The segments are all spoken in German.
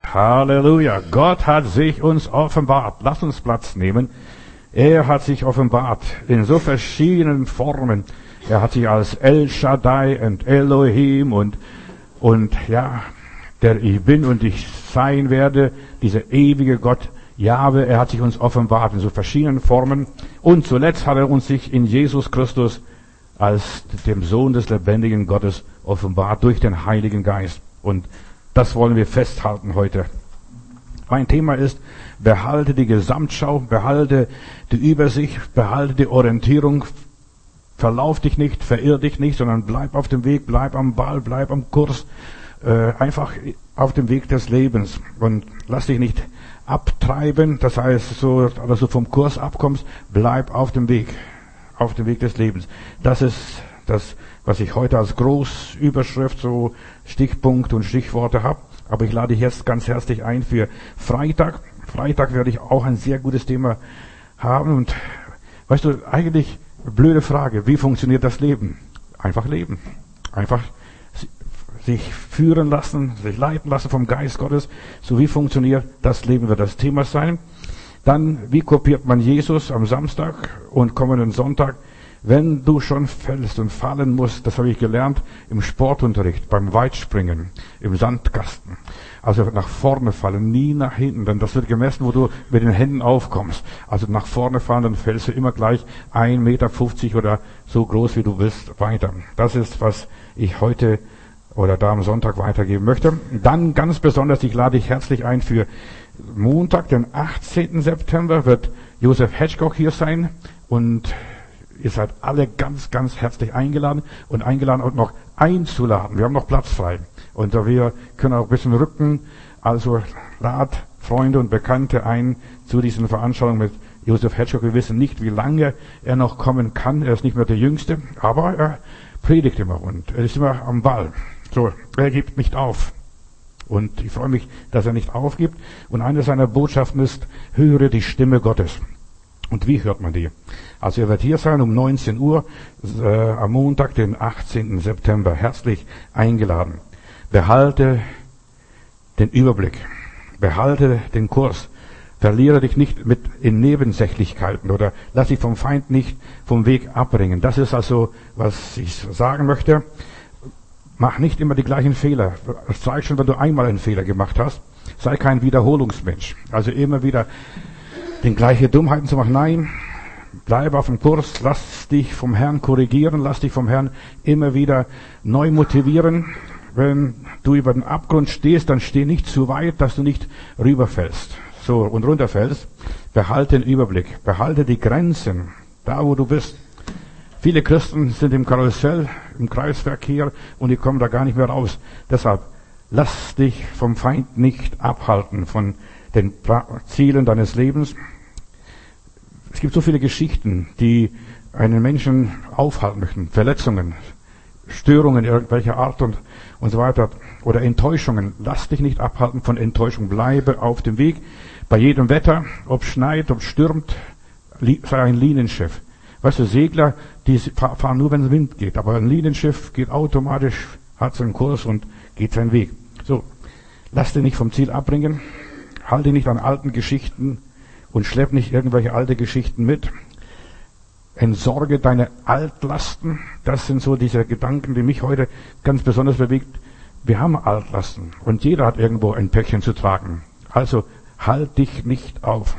Halleluja. Gott hat sich uns offenbart. Lass uns Platz nehmen. Er hat sich offenbart in so verschiedenen Formen. Er hat sich als El Shaddai und Elohim und ja, der ich bin und ich sein werde, dieser ewige Gott, Jahwe, er hat sich uns offenbart in so verschiedenen Formen. Und zuletzt hat er uns sich in Jesus Christus als dem Sohn des lebendigen Gottes offenbart durch den Heiligen Geist. Und das wollen wir festhalten heute. Mein Thema ist, behalte die Gesamtschau, behalte die Übersicht, behalte die Orientierung, verlauf dich nicht, verirr dich nicht, sondern bleib auf dem Weg, bleib am Ball, bleib am Kurs, einfach auf dem Weg des Lebens und lass dich nicht abtreiben, das heißt, dass du vom Kurs abkommst, bleib auf dem Weg des Lebens. Das ist das, was ich heute als Großüberschrift, so Stichpunkt und Stichworte habe. Aber ich lade dich jetzt ganz herzlich ein für Freitag. Freitag werde ich auch ein sehr gutes Thema haben. Und weißt du, eigentlich blöde Frage, wie funktioniert das Leben? Einfach leben. Einfach sich führen lassen, sich leiten lassen vom Geist Gottes. So wie funktioniert das Leben, wird das Thema sein. Dann, wie kopiert man Jesus am Samstag und kommenden Sonntag? Wenn du schon fällst und fallen musst, das habe ich gelernt im Sportunterricht, beim Weitspringen, im Sandkasten. Also nach vorne fallen, nie nach hinten, denn das wird gemessen, wo du mit den Händen aufkommst. Also nach vorne fallen, dann fällst du immer gleich 1,50 Meter oder so groß, wie du willst, weiter. Das ist, was ich heute oder da am Sonntag weitergeben möchte. Dann ganz besonders, ich lade dich herzlich ein für Montag, den 18. September, wird Joseph Hedgecock hier sein und ihr seid alle ganz, ganz herzlich eingeladen und auch noch einzuladen. Wir haben noch Platz frei. Und wir können auch ein bisschen rücken. Also lad Freunde und Bekannte ein zu diesen Veranstaltungen mit Joseph Hedgecock. Wir wissen nicht, wie lange er noch kommen kann. Er ist nicht mehr der Jüngste, aber er predigt immer und er ist immer am Ball. So, er gibt nicht auf. Und ich freue mich, dass er nicht aufgibt. Und eine seiner Botschaften ist, höre die Stimme Gottes. Und wie hört man die? Also er wird hier sein um 19 Uhr am Montag, den 18. September. Herzlich eingeladen. Behalte den Überblick. Behalte den Kurs. Verliere dich nicht in Nebensächlichkeiten oder lass dich vom Feind nicht vom Weg abbringen. Das ist also, was ich sagen möchte. Mach nicht immer die gleichen Fehler. Es reicht schon, wenn du einmal einen Fehler gemacht hast. Sei kein Wiederholungsmensch. Also immer wieder den gleichen Dummheiten zu machen. Nein, bleib auf dem Kurs, lass dich vom Herrn korrigieren, lass dich vom Herrn immer wieder neu motivieren. Wenn du über den Abgrund stehst, dann steh nicht zu weit, dass du nicht rüberfällst. So, und runterfällst. Behalte den Überblick, behalte die Grenzen, da wo du bist. Viele Christen sind im Karussell, im Kreisverkehr und die kommen da gar nicht mehr raus. Deshalb, lass dich vom Feind nicht abhalten, von den Zielen deines Lebens. Es gibt so viele Geschichten, die einen Menschen aufhalten möchten. Verletzungen, Störungen irgendwelcher Art und so weiter. Oder Enttäuschungen. Lass dich nicht abhalten von Enttäuschung. Bleibe auf dem Weg. Bei jedem Wetter, ob es schneit, ob es stürmt, sei ein Linienschiff. Weißt du, Segler, die fahren nur, wenn es Wind geht. Aber ein Linienschiff geht automatisch, hat seinen Kurs und geht seinen Weg. So, lass dich nicht vom Ziel abbringen. Halte nicht an alten Geschichten und schlepp nicht irgendwelche alte Geschichten mit. Entsorge deine Altlasten. Das sind so diese Gedanken, die mich heute ganz besonders bewegt. Wir haben Altlasten und jeder hat irgendwo ein Päckchen zu tragen. Also halt dich nicht auf.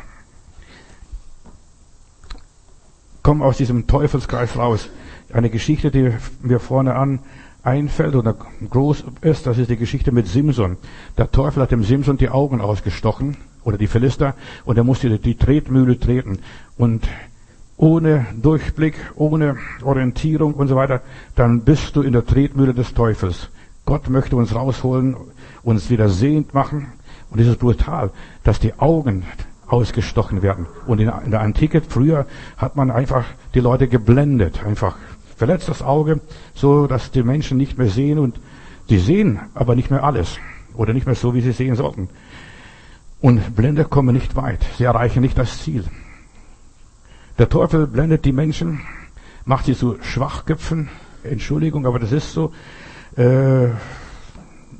Komm aus diesem Teufelskreis raus. Eine Geschichte, die mir vorne einfällt oder groß ist, das ist die Geschichte mit Simson. Der Teufel hat dem Simson die Augen ausgestochen, oder die Philister, und er musste die Tretmühle treten. Und ohne Durchblick, ohne Orientierung und so weiter, dann bist du in der Tretmühle des Teufels. Gott möchte uns rausholen, uns wieder sehend machen. Und es ist brutal, dass die Augen ausgestochen werden. Und in der Antike, früher, hat man einfach die Leute geblendet, einfach verletzt das Auge, so dass die Menschen nicht mehr sehen und die sehen aber nicht mehr alles oder nicht mehr so, wie sie sehen sollten. Und Blinde kommen nicht weit, sie erreichen nicht das Ziel. Der Teufel blendet die Menschen, macht sie zu Schwachköpfen, Entschuldigung, aber das ist so.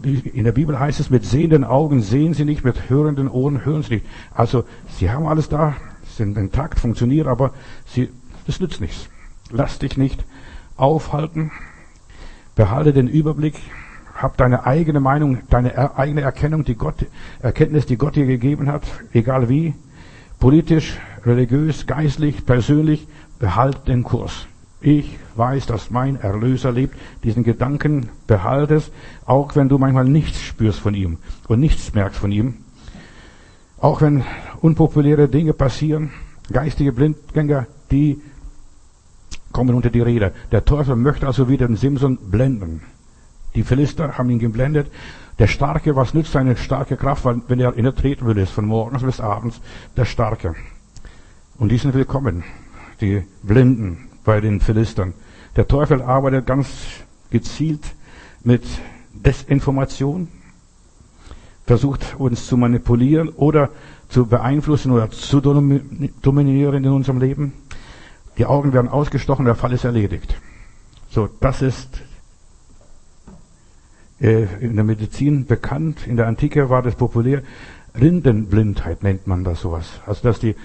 In der Bibel heißt es, mit sehenden Augen sehen sie nicht, mit hörenden Ohren hören sie nicht. Also, sie haben alles da, sind intakt, funktionieren, aber das nützt nichts. Lass dich nicht aufhalten. Behalte den Überblick. Hab deine eigene Meinung, deine eigene Erkenntnis, die Gott dir gegeben hat, egal wie. Politisch, religiös, geistlich, persönlich, behalt den Kurs. Ich weiß, dass mein Erlöser lebt. Diesen Gedanken behalte es, auch wenn du manchmal nichts spürst von ihm und nichts merkst von ihm. Auch wenn unpopuläre Dinge passieren, geistige Blindgänger, die kommen unter die Räder. Der Teufel möchte also wieder den Simson blenden. Die Philister haben ihn geblendet. Der Starke, was nützt seine starke Kraft, wenn er in der treten will, ist von morgens bis abends der Starke. Und die sind willkommen, die Blinden bei den Philistern. Der Teufel arbeitet ganz gezielt mit Desinformation, versucht uns zu manipulieren oder zu beeinflussen oder zu dominieren in unserem Leben. Die Augen werden ausgestochen, der Fall ist erledigt. So, das ist in der Medizin bekannt. In der Antike war das populär. Rindenblindheit nennt man das sowas. Also, dass die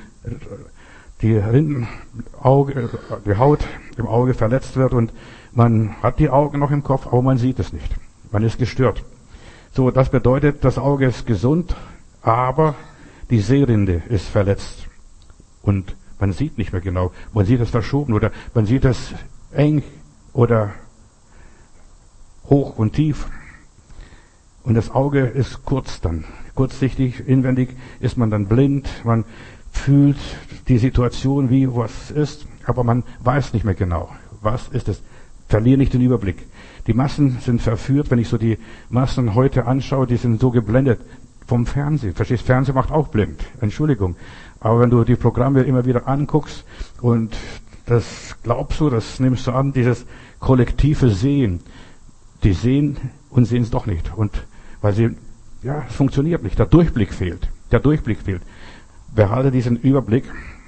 Haut im Auge verletzt wird und man hat die Augen noch im Kopf, aber man sieht es nicht. Man ist gestört. So, das bedeutet, das Auge ist gesund, aber die Sehrinde ist verletzt. Und man sieht nicht mehr genau. Man sieht es verschoben oder man sieht es eng oder hoch und tief. Und das Auge ist kurzsichtig, inwendig ist man dann blind, man fühlt die Situation, wie was ist, aber man weiß nicht mehr genau, was ist es. Verliere nicht den Überblick. Die Massen sind verführt, wenn ich so die Massen heute anschaue, die sind so geblendet vom Fernsehen. Verstehst, Fernsehen macht auch blind. Entschuldigung. Aber wenn du die Programme immer wieder anguckst und das glaubst du, das nimmst du an, dieses kollektive Sehen, die sehen und sehen es doch nicht. Und weil es funktioniert nicht. Der Durchblick fehlt. Behalte diesen Überblick.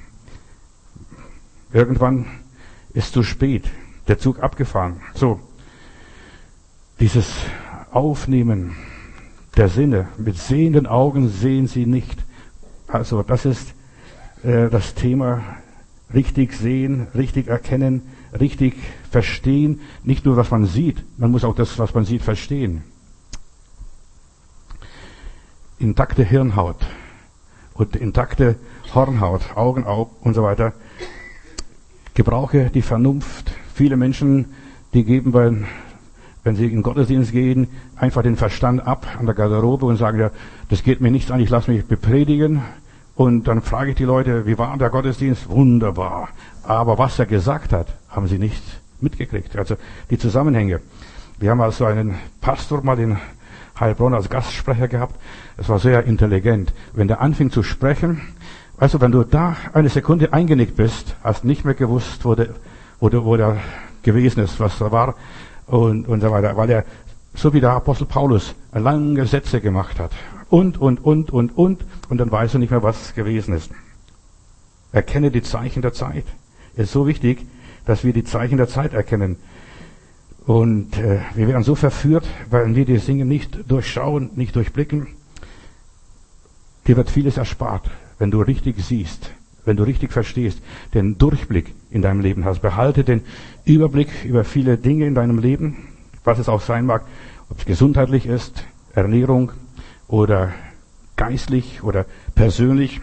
Irgendwann ist zu spät. Der Zug abgefahren. So. Dieses Aufnehmen der Sinne. Mit sehenden Augen sehen sie nicht. Also, das ist das Thema. Richtig sehen, richtig erkennen, richtig verstehen. Nicht nur, was man sieht. Man muss auch das, was man sieht, verstehen. Intakte Hirnhaut und intakte Hornhaut, Augen und so weiter. Gebrauche die Vernunft. Viele Menschen, die geben, wenn sie in den Gottesdienst gehen, einfach den Verstand ab an der Garderobe und sagen, ja, das geht mir nichts an, ich lasse mich bepredigen. Und dann frage ich die Leute, wie war der Gottesdienst? Wunderbar. Aber was er gesagt hat, haben sie nicht mitgekriegt. Also die Zusammenhänge. Wir haben also einen Pastor mal in Heilbronn als Gastsprecher gehabt. Es war sehr intelligent. Wenn der anfing zu sprechen, also wenn du da eine Sekunde eingenickt bist, hast nicht mehr gewusst, wo der gewesen ist, was da war und so weiter, weil er, so wie der Apostel Paulus, lange Sätze gemacht hat. Und dann weißt du nicht mehr, was gewesen ist. Erkenne die Zeichen der Zeit. Es ist so wichtig, dass wir die Zeichen der Zeit erkennen. Und wir werden so verführt, weil wir die Dinge nicht durchschauen, nicht durchblicken. Dir wird vieles erspart, wenn du richtig siehst, wenn du richtig verstehst, den Durchblick in deinem Leben hast. Behalte den Überblick über viele Dinge in deinem Leben, was es auch sein mag, ob es gesundheitlich ist, Ernährung oder geistlich oder persönlich.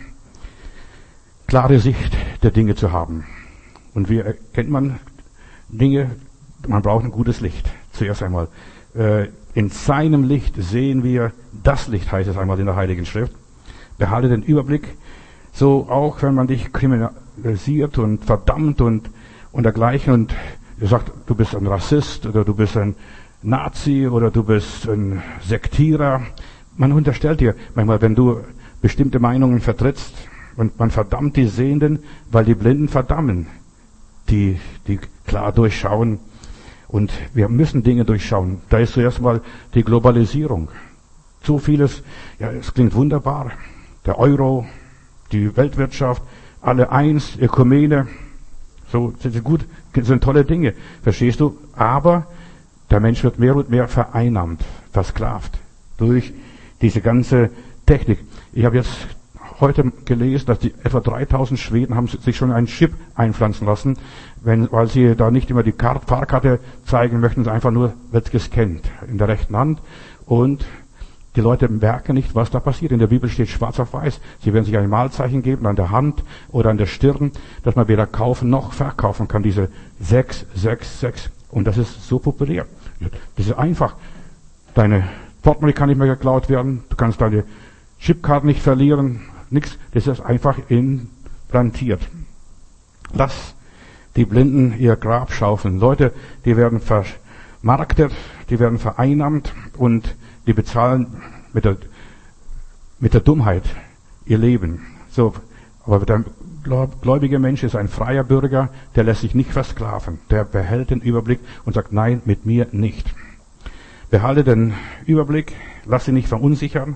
Klare Sicht der Dinge zu haben. Und wie erkennt man Dinge? Man braucht ein gutes Licht. Zuerst einmal. In seinem Licht sehen wir das Licht, heißt es einmal in der Heiligen Schrift. Behalte den Überblick. So auch, wenn man dich kriminalisiert und verdammt und dergleichen und sagt, du bist ein Rassist oder du bist ein Nazi oder du bist ein Sektierer. Man unterstellt dir manchmal, wenn du bestimmte Meinungen vertrittst und man verdammt die Sehenden, weil die Blinden verdammen, die klar durchschauen. Und wir müssen Dinge durchschauen. Da ist zuerst mal die Globalisierung. So vieles, ja, es klingt wunderbar. Der Euro, die Weltwirtschaft, alle eins, Ökumene, so sind gut, sind tolle Dinge, verstehst du? Aber der Mensch wird mehr und mehr vereinnahmt, versklavt durch diese ganze Technik. Ich habe jetzt heute gelesen, dass etwa 3000 Schweden haben sich schon einen Chip einpflanzen lassen, weil sie da nicht immer die Fahrkarte zeigen möchten, einfach nur wird gescannt in der rechten Hand und die Leute merken nicht, was da passiert. In der Bibel steht schwarz auf weiß. Sie werden sich ein Malzeichen geben an der Hand oder an der Stirn, dass man weder kaufen noch verkaufen kann. Diese 666. Und das ist so populär. Das ist einfach. Deine Portemonnaie kann nicht mehr geklaut werden. Du kannst deine Chipkarte nicht verlieren. Nichts. Das ist einfach implantiert. Lass die Blinden ihr Grab schaufeln. Leute, die werden vermarktet, die werden vereinnahmt und die bezahlen mit der Dummheit ihr Leben. So, aber der gläubige Mensch ist ein freier Bürger, der lässt sich nicht versklaven. Der behält den Überblick und sagt, nein, mit mir nicht. Behalte den Überblick, lass dich nicht verunsichern.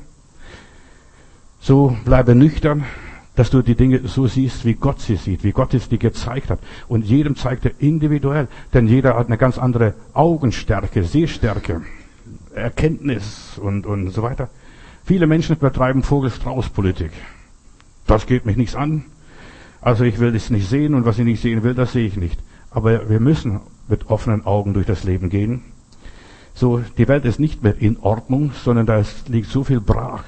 So bleibe nüchtern, dass du die Dinge so siehst, wie Gott sie sieht, wie Gott es dir gezeigt hat. Und jedem zeigt er individuell, denn jeder hat eine ganz andere Augenstärke, Sehstärke, Erkenntnis und so weiter. Viele Menschen betreiben Vogel-Strauß-Politik. Das geht mich nichts an. Also ich will es nicht sehen und was ich nicht sehen will, das sehe ich nicht. Aber wir müssen mit offenen Augen durch das Leben gehen. So, die Welt ist nicht mehr in Ordnung, sondern da liegt so viel brach.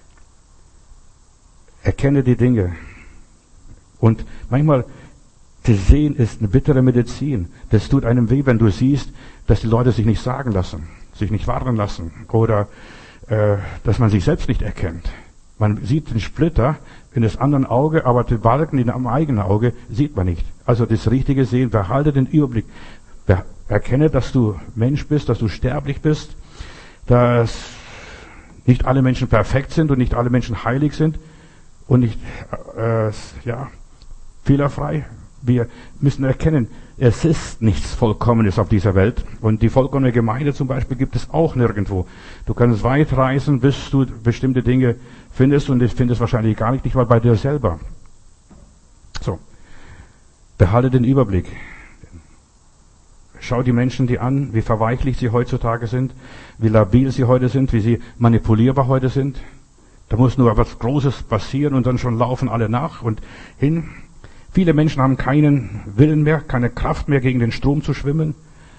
Erkenne die Dinge. Und manchmal, das Sehen ist eine bittere Medizin. Das tut einem weh, wenn du siehst, dass die Leute sich nicht sagen lassen, sich nicht warnen lassen oder dass man sich selbst nicht erkennt. Man sieht den Splitter in das andere Auge, aber den Balken in am eigenen Auge sieht man nicht. Also das richtige Sehen, behalte den Überblick. Erkenne, dass du Mensch bist, dass du sterblich bist, dass nicht alle Menschen perfekt sind und nicht alle Menschen heilig sind und nicht fehlerfrei. Wir müssen erkennen, es ist nichts Vollkommenes auf dieser Welt. Und die vollkommene Gemeinde zum Beispiel gibt es auch nirgendwo. Du kannst weit reisen, bis du bestimmte Dinge findest und ich finde es wahrscheinlich gar nicht mal bei dir selber. So. Behalte den Überblick. Schau die Menschen die an, wie verweichlicht sie heutzutage sind, wie labil sie heute sind, wie sie manipulierbar heute sind. Da muss nur etwas Großes passieren und dann schon laufen alle nach und hin. Viele Menschen haben keinen Willen mehr, keine Kraft mehr, gegen den Strom zu schwimmen.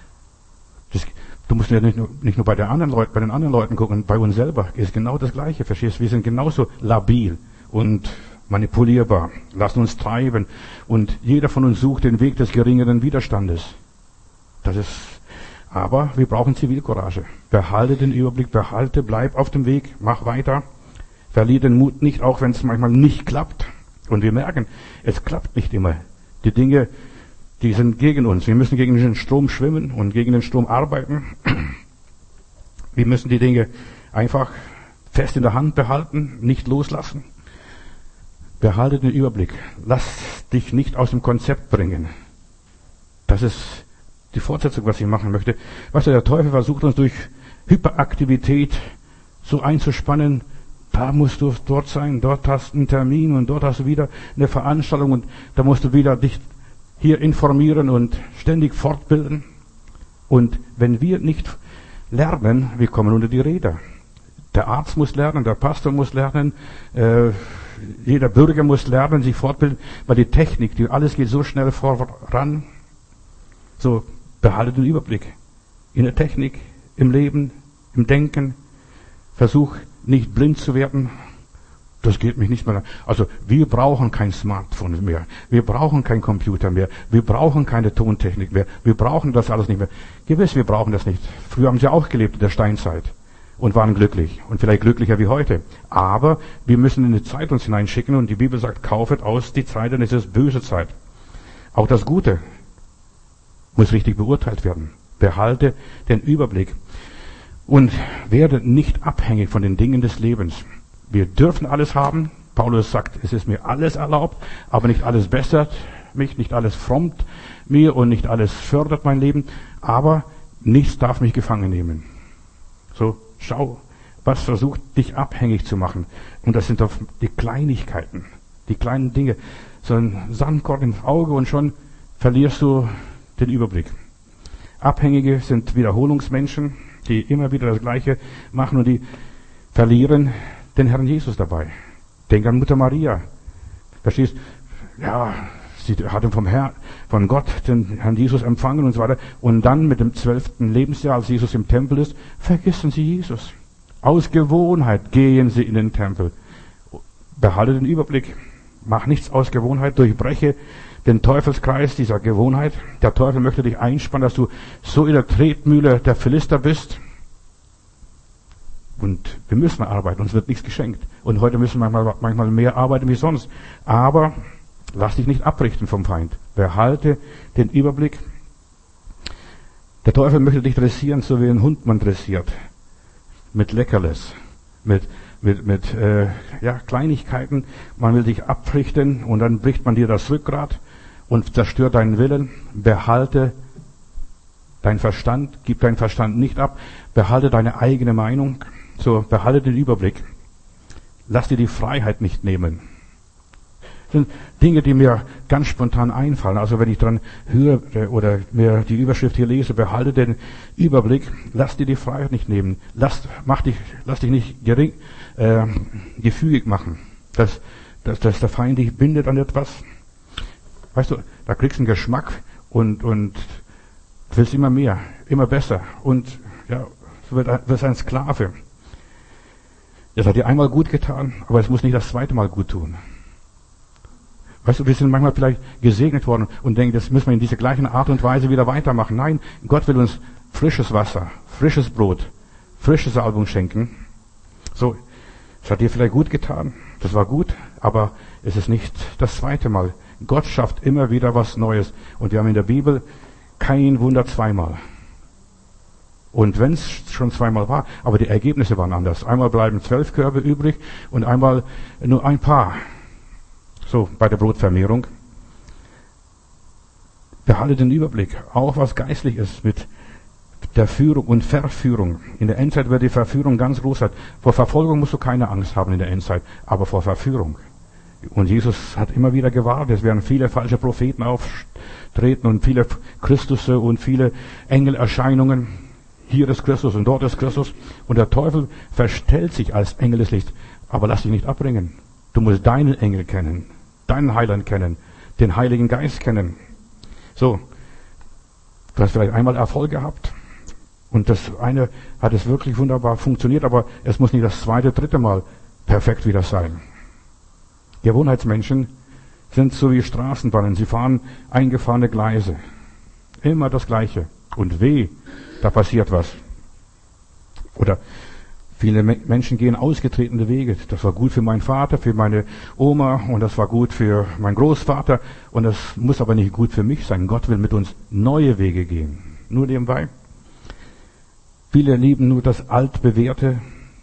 Du musst ja nicht nur bei den anderen Leuten gucken, bei uns selber ist genau das Gleiche, verstehst du? Wir sind genauso labil und manipulierbar. Lassen uns treiben und jeder von uns sucht den Weg des geringeren Widerstandes. Aber wir brauchen Zivilcourage. Behalte den Überblick, bleib auf dem Weg, mach weiter. Verliere den Mut nicht, auch wenn es manchmal nicht klappt. Und wir merken, es klappt nicht immer. Die Dinge, die sind gegen uns. Wir müssen gegen den Strom schwimmen und gegen den Strom arbeiten. Wir müssen die Dinge einfach fest in der Hand behalten, nicht loslassen. Behalte den Überblick. Lass dich nicht aus dem Konzept bringen. Das ist die Fortsetzung, was ich machen möchte. Weißt du, der Teufel versucht uns durch Hyperaktivität so einzuspannen. Da musst du dort sein, dort hast du einen Termin und dort hast du wieder eine Veranstaltung und da musst du wieder dich hier informieren und ständig fortbilden. Und wenn wir nicht lernen, wir kommen unter die Räder. Der Arzt muss lernen, der Pastor muss lernen, jeder Bürger muss lernen, sich fortbilden, weil die Technik, alles geht so schnell voran. So, behalte den Überblick. In der Technik, im Leben, im Denken. Versuch nicht blind zu werden. Das geht mich nicht mehr an. Also, wir brauchen kein Smartphone mehr. Wir brauchen kein Computer mehr. Wir brauchen keine Tontechnik mehr. Wir brauchen das alles nicht mehr. Gewiss, wir brauchen das nicht. Früher haben sie auch gelebt in der Steinzeit und waren glücklich und vielleicht glücklicher wie heute. Aber wir müssen in die Zeit uns hineinschicken und die Bibel sagt, kaufet aus die Zeit, denn es ist böse Zeit. Auch das Gute muss richtig beurteilt werden. Behalte den Überblick und werde nicht abhängig von den Dingen des Lebens. Wir dürfen alles haben. Paulus sagt, es ist mir alles erlaubt, aber nicht alles bessert mich, nicht alles frommt mir und nicht alles fördert mein Leben, aber nichts darf mich gefangen nehmen. So, schau, was versucht dich abhängig zu machen. Und das sind doch die Kleinigkeiten, die kleinen Dinge. So ein Sandkorn ins Auge und schon verlierst du den Überblick. Abhängige sind Wiederholungsmenschen. die immer wieder das Gleiche machen und die verlieren den Herrn Jesus dabei. Denk an Mutter Maria. Verstehst? Ja, sie hatte von Gott den Herrn Jesus empfangen und so weiter. Und dann mit dem 12. Lebensjahr, als Jesus im Tempel ist, vergessen sie Jesus. Aus Gewohnheit gehen sie in den Tempel. Behalte den Überblick. Mach nichts aus Gewohnheit. Durchbreche den Teufelskreis dieser Gewohnheit. Der Teufel möchte dich einspannen, dass du so in der Tretmühle der Philister bist. Und wir müssen arbeiten, uns wird nichts geschenkt. Und heute müssen wir manchmal mehr arbeiten wie sonst. Aber lass dich nicht abrichten vom Feind. Behalte den Überblick. Der Teufel möchte dich dressieren, so wie ein Hund man dressiert. Mit Leckerles. Mit Kleinigkeiten. Man will dich abrichten und dann bricht man dir das Rückgrat und zerstört deinen Willen. Behalte deinen Verstand. Gib deinen Verstand nicht ab. Behalte deine eigene Meinung. So, behalte den Überblick. Lass dir die Freiheit nicht nehmen. Das sind Dinge, die mir ganz spontan einfallen. Also wenn ich dran höre oder mir die Überschrift hier lese, behalte den Überblick, lass dir die Freiheit nicht nehmen. Lass dich nicht gefügig machen, dass der Feind dich bindet an etwas. Weißt du, da kriegst du einen Geschmack und willst immer mehr, immer besser und ja, du wirst ein Sklave. Das hat dir einmal gut getan, aber es muss nicht das zweite Mal gut tun. Weißt du, wir sind manchmal vielleicht gesegnet worden und denken, das müssen wir in dieser gleichen Art und Weise wieder weitermachen. Nein, Gott will uns frisches Wasser, frisches Brot, frische Salbung schenken. So, es hat dir vielleicht gut getan, das war gut, aber es ist nicht das zweite Mal. Gott schafft immer wieder was Neues. Und wir haben in der Bibel kein Wunder zweimal. Und wenn es schon zweimal war, aber die Ergebnisse waren anders. Einmal bleiben 12 Körbe übrig und einmal nur ein paar. So, bei der Brotvermehrung. Behalte den Überblick, auch was geistlich ist mit der Führung und Verführung. In der Endzeit wird die Verführung ganz groß sein. Vor Verfolgung musst du keine Angst haben in der Endzeit, aber vor Verführung. Und Jesus hat immer wieder gewarnt, es werden viele falsche Propheten auftreten und viele Christusse und viele Engelerscheinungen. Hier ist Christus und dort ist Christus. Und der Teufel verstellt sich als Engel des Lichts. Aber lass dich nicht abbringen. Du musst deinen Engel kennen, deinen Heiland kennen, den Heiligen Geist kennen. So, du hast vielleicht einmal Erfolg gehabt. Und das eine hat es wirklich wunderbar funktioniert, aber es muss nicht das zweite, dritte Mal perfekt wieder sein. Gewohnheitsmenschen sind so wie Straßenbahnen. Sie fahren eingefahrene Gleise. Immer das Gleiche. Und weh, da passiert was. Oder viele Menschen gehen ausgetretene Wege. Das war gut für meinen Vater, für meine Oma und das war gut für meinen Großvater. Und das muss aber nicht gut für mich sein. Gott will mit uns neue Wege gehen. Nur nebenbei. Viele lieben nur das Altbewährte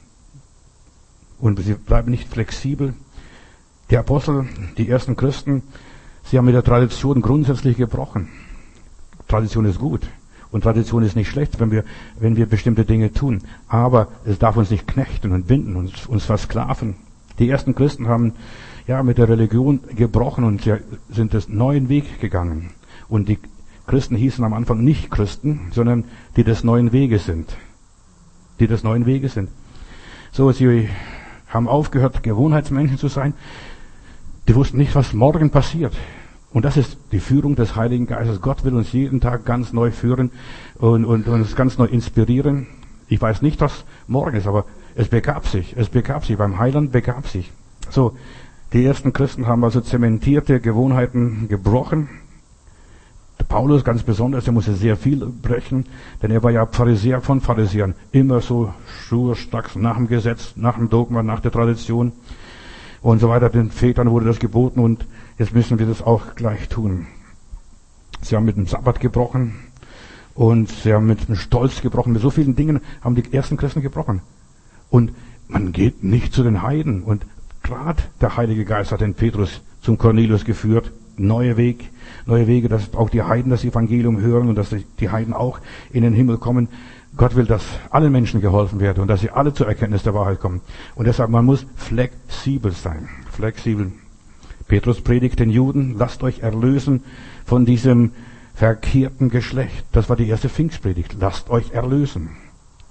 und sie bleiben nicht flexibel. Die Apostel, die ersten Christen, sie haben mit der Tradition grundsätzlich gebrochen. Tradition ist gut. Und Tradition ist nicht schlecht, wenn wir bestimmte Dinge tun. Aber es darf uns nicht knechten und binden und uns versklaven. Die ersten Christen haben ja mit der Religion gebrochen und sie sind den neuen Weg gegangen. Und die Christen hießen am Anfang nicht Christen, sondern die des neuen Weges sind. Die des neuen Weges sind. So, sie haben aufgehört, Gewohnheitsmenschen zu sein. Die wussten nicht, was morgen passiert. Und das ist die Führung des Heiligen Geistes. Gott will uns jeden Tag ganz neu führen und uns ganz neu inspirieren. Ich weiß nicht, was morgen ist, aber es begab sich. Es begab sich. Beim Heiland begab sich. So, die ersten Christen haben also zementierte Gewohnheiten gebrochen. Der Paulus ganz besonders, der musste sehr viel brechen, denn er war ja Pharisäer von Pharisäern. Immer so schnurstracks nach dem Gesetz, nach dem Dogma, nach der Tradition und so weiter. Den Vätern wurde das geboten und jetzt müssen wir das auch gleich tun. Sie haben mit dem Sabbat gebrochen und sie haben mit dem Stolz gebrochen. Mit so vielen Dingen haben die ersten Christen gebrochen. Und man geht nicht zu den Heiden. Und gerade der Heilige Geist hat den Petrus zum Cornelius geführt. Neue Wege, dass auch die Heiden das Evangelium hören und dass die Heiden auch in den Himmel kommen. Gott will, dass allen Menschen geholfen wird und dass sie alle zur Erkenntnis der Wahrheit kommen. Und deshalb, man muss flexibel sein. Flexibel. Petrus predigt den Juden, lasst euch erlösen von diesem verkehrten Geschlecht. Das war die erste Pfingstpredigt. Lasst euch erlösen.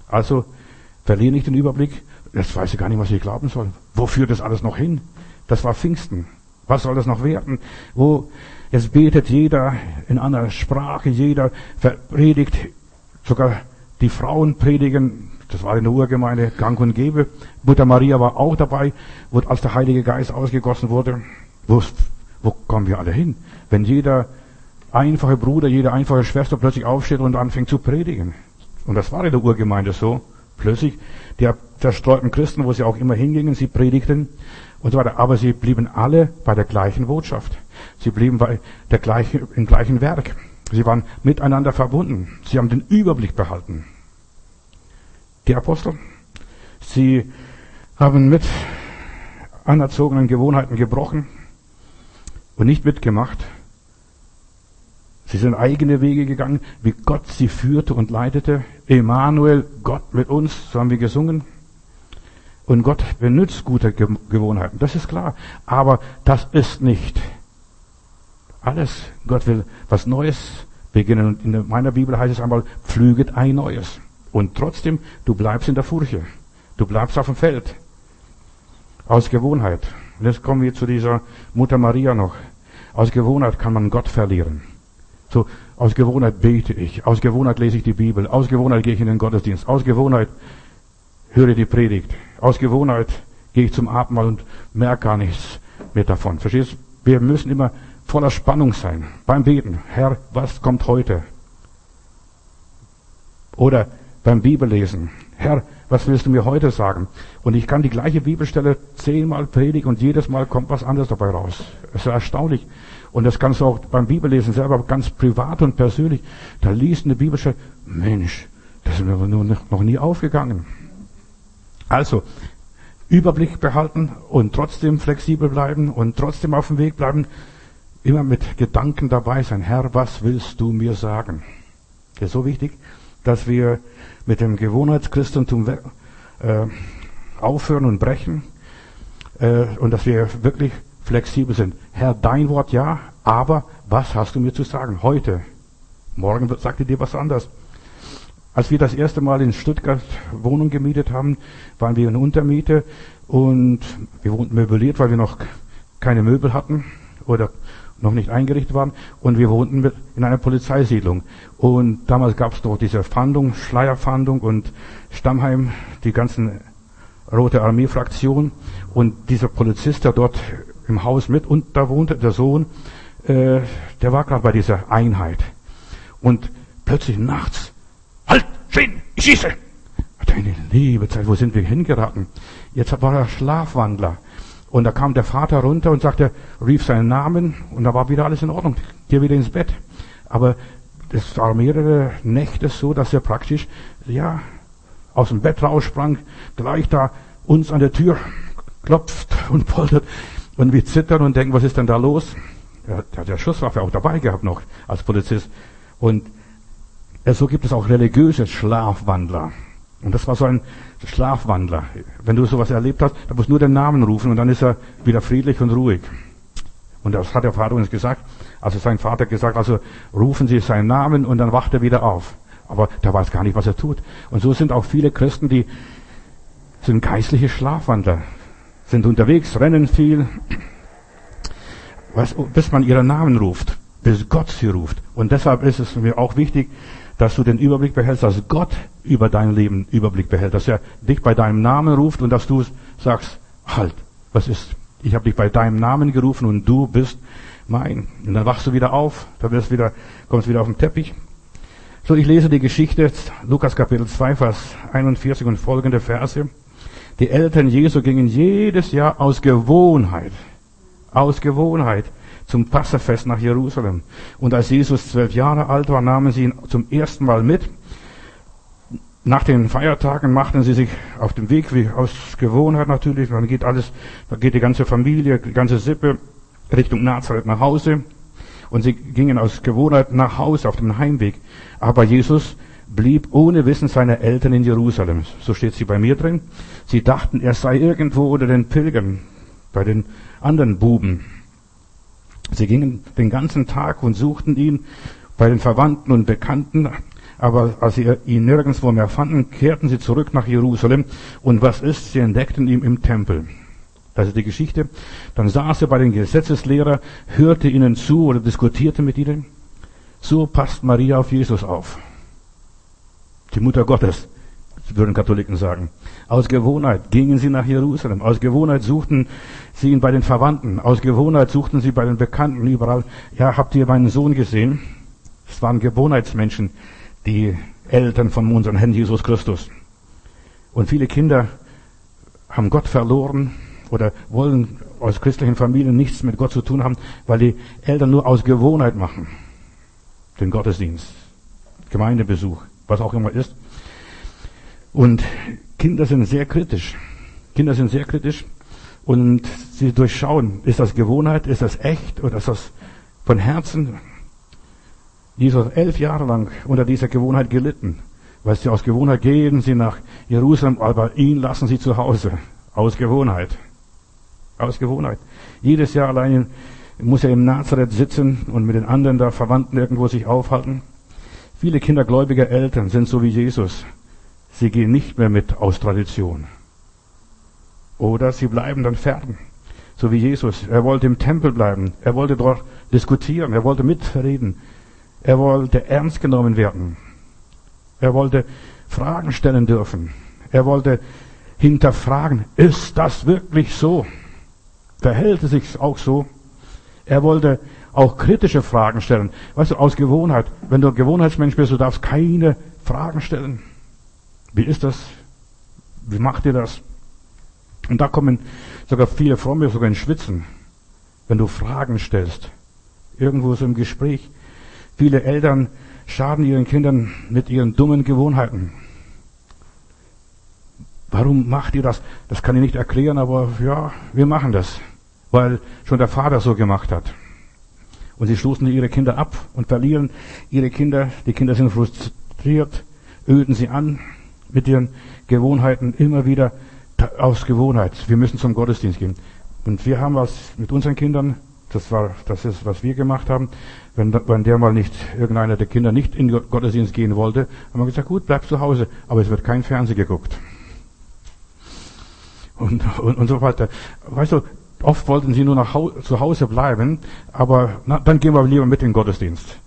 Also verliere nicht den Überblick. Jetzt weiß ich gar nicht, was ich glauben soll. Wo führt das alles noch hin? Das war Pfingsten. Was soll das noch werden? Jetzt betet jeder in einer Sprache, jeder predigt, sogar die Frauen predigen. Das war in der Urgemeinde gang und gäbe. Mutter Maria war auch dabei, als der Heilige Geist ausgegossen wurde. Wo kommen wir alle hin? Wenn jeder einfache Bruder, jede einfache Schwester plötzlich aufsteht und anfängt zu predigen. Und das war in der Urgemeinde so. Plötzlich, die zerstreuten Christen, wo sie auch immer hingingen, sie predigten und so weiter. Aber sie blieben alle bei der gleichen Botschaft. Sie blieben im gleichen Werk. Sie waren miteinander verbunden. Sie haben den Überblick behalten. Die Apostel, sie haben mit anerzogenen Gewohnheiten gebrochen und nicht mitgemacht. Sie sind eigene Wege gegangen, wie Gott sie führte und leitete. Emmanuel, Gott mit uns, so haben wir gesungen. Und Gott benutzt gute Gewohnheiten, das ist klar. Aber das ist nicht alles. Gott will was Neues beginnen. Und in meiner Bibel heißt es einmal, pflüget ein Neues. Und trotzdem, du bleibst in der Furche. Du bleibst auf dem Feld. Aus Gewohnheit. Und jetzt kommen wir zu dieser Mutter Maria noch. Aus Gewohnheit kann man Gott verlieren. So, aus Gewohnheit bete ich, aus Gewohnheit lese ich die Bibel, aus Gewohnheit gehe ich in den Gottesdienst, aus Gewohnheit höre die Predigt, aus Gewohnheit gehe ich zum Abendmahl und merke gar nichts mehr davon. Verstehst du? Wir müssen immer voller Spannung sein beim Beten. Herr, was kommt heute? Oder beim Bibellesen. Herr, was willst du mir heute sagen? Und ich kann die gleiche Bibelstelle 10-mal predigen und jedes Mal kommt was anderes dabei raus. Es ist erstaunlich. Und das kannst du auch beim Bibellesen selber ganz privat und persönlich. Da liest eine Bibelstelle, Mensch, das ist mir aber noch nie aufgegangen. Also, Überblick behalten und trotzdem flexibel bleiben und trotzdem auf dem Weg bleiben. Immer mit Gedanken dabei sein. Herr, was willst du mir sagen? Das ist so wichtig, dass wir mit dem Gewohnheitschristentum aufhören und brechen und dass wir wirklich flexibel sind. Herr, dein Wort ja, aber was hast du mir zu sagen? Heute. Morgen sagt er dir was anderes. Als wir das erste Mal in Stuttgart Wohnung gemietet haben, waren wir in Untermiete und wir wohnten möbliert, weil wir noch keine Möbel hatten oder noch nicht eingerichtet waren und wir wohnten in einer Polizeisiedlung. Und damals gab es doch diese Fahndung, Schleierfahndung und Stammheim, die ganzen Rote Armee-Fraktion und dieser Polizist, der dort im Haus mit und da wohnte, der Sohn, der war gerade bei dieser Einheit. Und plötzlich nachts, halt, stehen, ich schieße! Deine liebe Zeit, wo sind wir hingeraten? Jetzt war er Schlafwandler. Und da kam der Vater runter und sagte, rief seinen Namen und da war wieder alles in Ordnung. Geh wieder ins Bett. Aber es war mehrere Nächte so, dass er praktisch, aus dem Bett raussprang, gleich da uns an der Tür klopft und poltert. Und wir zittern und denken, was ist denn da los? Er hat ja Schusswaffe auch dabei gehabt noch als Polizist. Und so gibt es auch religiöse Schlafwandler. Und das war so ein Schlafwandler. Wenn du sowas erlebt hast, da musst du nur den Namen rufen und dann ist er wieder friedlich und ruhig. Und das hat der Vater uns gesagt. Also sein Vater gesagt, also rufen Sie seinen Namen und dann wacht er wieder auf. Aber der weiß gar nicht, was er tut. Und so sind auch viele Christen, die sind geistliche Schlafwandler. Sind unterwegs, rennen viel, bis man ihren Namen ruft, bis Gott sie ruft. Und deshalb ist es mir auch wichtig, dass du den Überblick behältst, dass Gott über dein Leben Überblick behält, dass er dich bei deinem Namen ruft und dass du sagst, halt, was ist? Ich habe dich bei deinem Namen gerufen und du bist mein. Und dann wachst du wieder auf, dann kommst wieder auf den Teppich. So, ich lese die Geschichte, Lukas Kapitel 2, Vers 41 und folgende Verse. Die Eltern Jesu gingen jedes Jahr aus Gewohnheit zum Passafest nach Jerusalem. Und als Jesus 12 Jahre alt war, nahmen sie ihn zum ersten Mal mit. Nach den Feiertagen machten sie sich auf den Weg, wie aus Gewohnheit natürlich. Dann geht die ganze Familie, die ganze Sippe Richtung Nazareth nach Hause. Und sie gingen aus Gewohnheit nach Hause auf dem Heimweg. Aber Jesus blieb ohne Wissen seiner Eltern in Jerusalem. So steht sie bei mir drin. Sie dachten, er sei irgendwo unter den Pilgern, bei den anderen Buben. Sie gingen den ganzen Tag und suchten ihn bei den Verwandten und Bekannten, Aber als sie ihn nirgendwo mehr fanden, kehrten sie zurück nach Jerusalem. Und was ist? Sie entdeckten ihn im Tempel. Das ist die Geschichte. Dann saß er bei den Gesetzeslehrern, hörte ihnen zu oder diskutierte mit ihnen. So passt Maria auf Jesus auf. Die Mutter Gottes, würden Katholiken sagen. Aus Gewohnheit gingen sie nach Jerusalem. Aus Gewohnheit suchten sie ihn bei den Verwandten. Aus Gewohnheit suchten sie bei den Bekannten überall. Ja, habt ihr meinen Sohn gesehen? Es waren Gewohnheitsmenschen, die Eltern von unserem Herrn Jesus Christus. Und viele Kinder haben Gott verloren oder wollen aus christlichen Familien nichts mit Gott zu tun haben, weil die Eltern nur aus Gewohnheit machen. Den Gottesdienst, Gemeindebesuch, was auch immer ist. Und Kinder sind sehr kritisch. Kinder sind sehr kritisch und sie durchschauen, ist das Gewohnheit, ist das echt oder ist das von Herzen? Jesus hat 11 Jahre lang unter dieser Gewohnheit gelitten. Weil sie aus Gewohnheit gehen sie nach Jerusalem, aber ihn lassen sie zu Hause. Aus Gewohnheit. Aus Gewohnheit. Jedes Jahr allein muss er im Nazareth sitzen und mit den anderen da Verwandten irgendwo sich aufhalten. Viele kindergläubige Eltern sind so wie Jesus. Sie gehen nicht mehr mit aus Tradition. Oder sie bleiben dann fern. So wie Jesus. Er wollte im Tempel bleiben. Er wollte dort diskutieren. Er wollte mitreden. Er wollte ernst genommen werden. Er wollte Fragen stellen dürfen. Er wollte hinterfragen. Ist das wirklich so? Verhält es sich auch so? Er wollte auch kritische Fragen stellen. Weißt du, aus Gewohnheit. Wenn du ein Gewohnheitsmensch bist, du darfst keine Fragen stellen. Wie ist das? Wie macht ihr das? Und da kommen sogar viele Fromme sogar in Schwitzen, wenn du Fragen stellst. Irgendwo so im Gespräch. Viele Eltern schaden ihren Kindern mit ihren dummen Gewohnheiten. Warum macht ihr das? Das kann ich nicht erklären, aber ja, wir machen das. Weil schon der Vater so gemacht hat. Und sie stoßen ihre Kinder ab und verlieren ihre Kinder. Die Kinder sind frustriert, öden sie an mit ihren Gewohnheiten immer wieder aus Gewohnheit. Wir müssen zum Gottesdienst gehen. Und wir haben was mit unseren Kindern, das ist, was wir gemacht haben. Wenn der mal nicht, irgendeiner der Kinder nicht in den Gottesdienst gehen wollte, haben wir gesagt, gut, bleib zu Hause, aber es wird kein Fernsehen geguckt. Und so weiter. Weißt du, oft wollten sie nur zu Hause bleiben, aber dann gehen wir lieber mit in den Gottesdienst.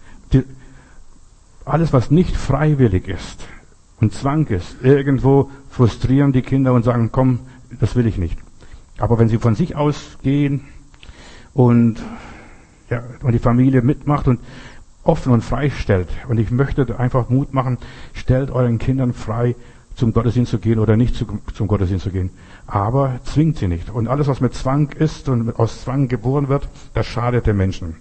Alles, was nicht freiwillig ist und Zwang ist, irgendwo frustrieren die Kinder und sagen, komm, das will ich nicht. Aber wenn sie von sich aus gehen und die Familie mitmacht und offen und frei stellt, und ich möchte einfach Mut machen, stellt euren Kindern frei, zum Gottesdienst zu gehen oder nicht zum Gottesdienst zu gehen. Aber zwingt sie nicht. Und alles, was mit Zwang ist und aus Zwang geboren wird, das schadet den Menschen.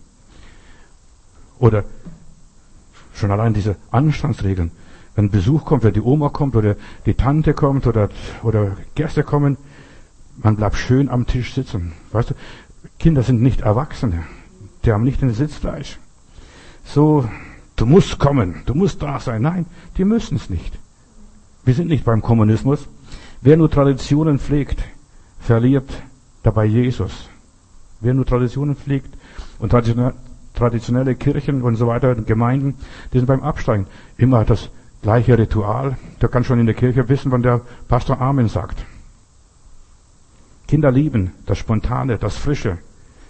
Oder schon allein diese Anstandsregeln. Wenn Besuch kommt, wenn die Oma kommt oder die Tante kommt oder Gäste kommen, man bleibt schön am Tisch sitzen. Weißt du, Kinder sind nicht Erwachsene. Die haben nicht ein Sitzfleisch. So, du musst kommen, du musst da sein. Nein, die müssen es nicht. Wir sind nicht beim Kommunismus. Wer nur Traditionen pflegt, verliert dabei Jesus. Wer nur Traditionen pflegt und traditionelle Kirchen und so weiter, Gemeinden, die sind beim Absteigen. Immer das gleiche Ritual. Der kann schon in der Kirche wissen, wann der Pastor Amen sagt. Kinder lieben das Spontane, das Frische.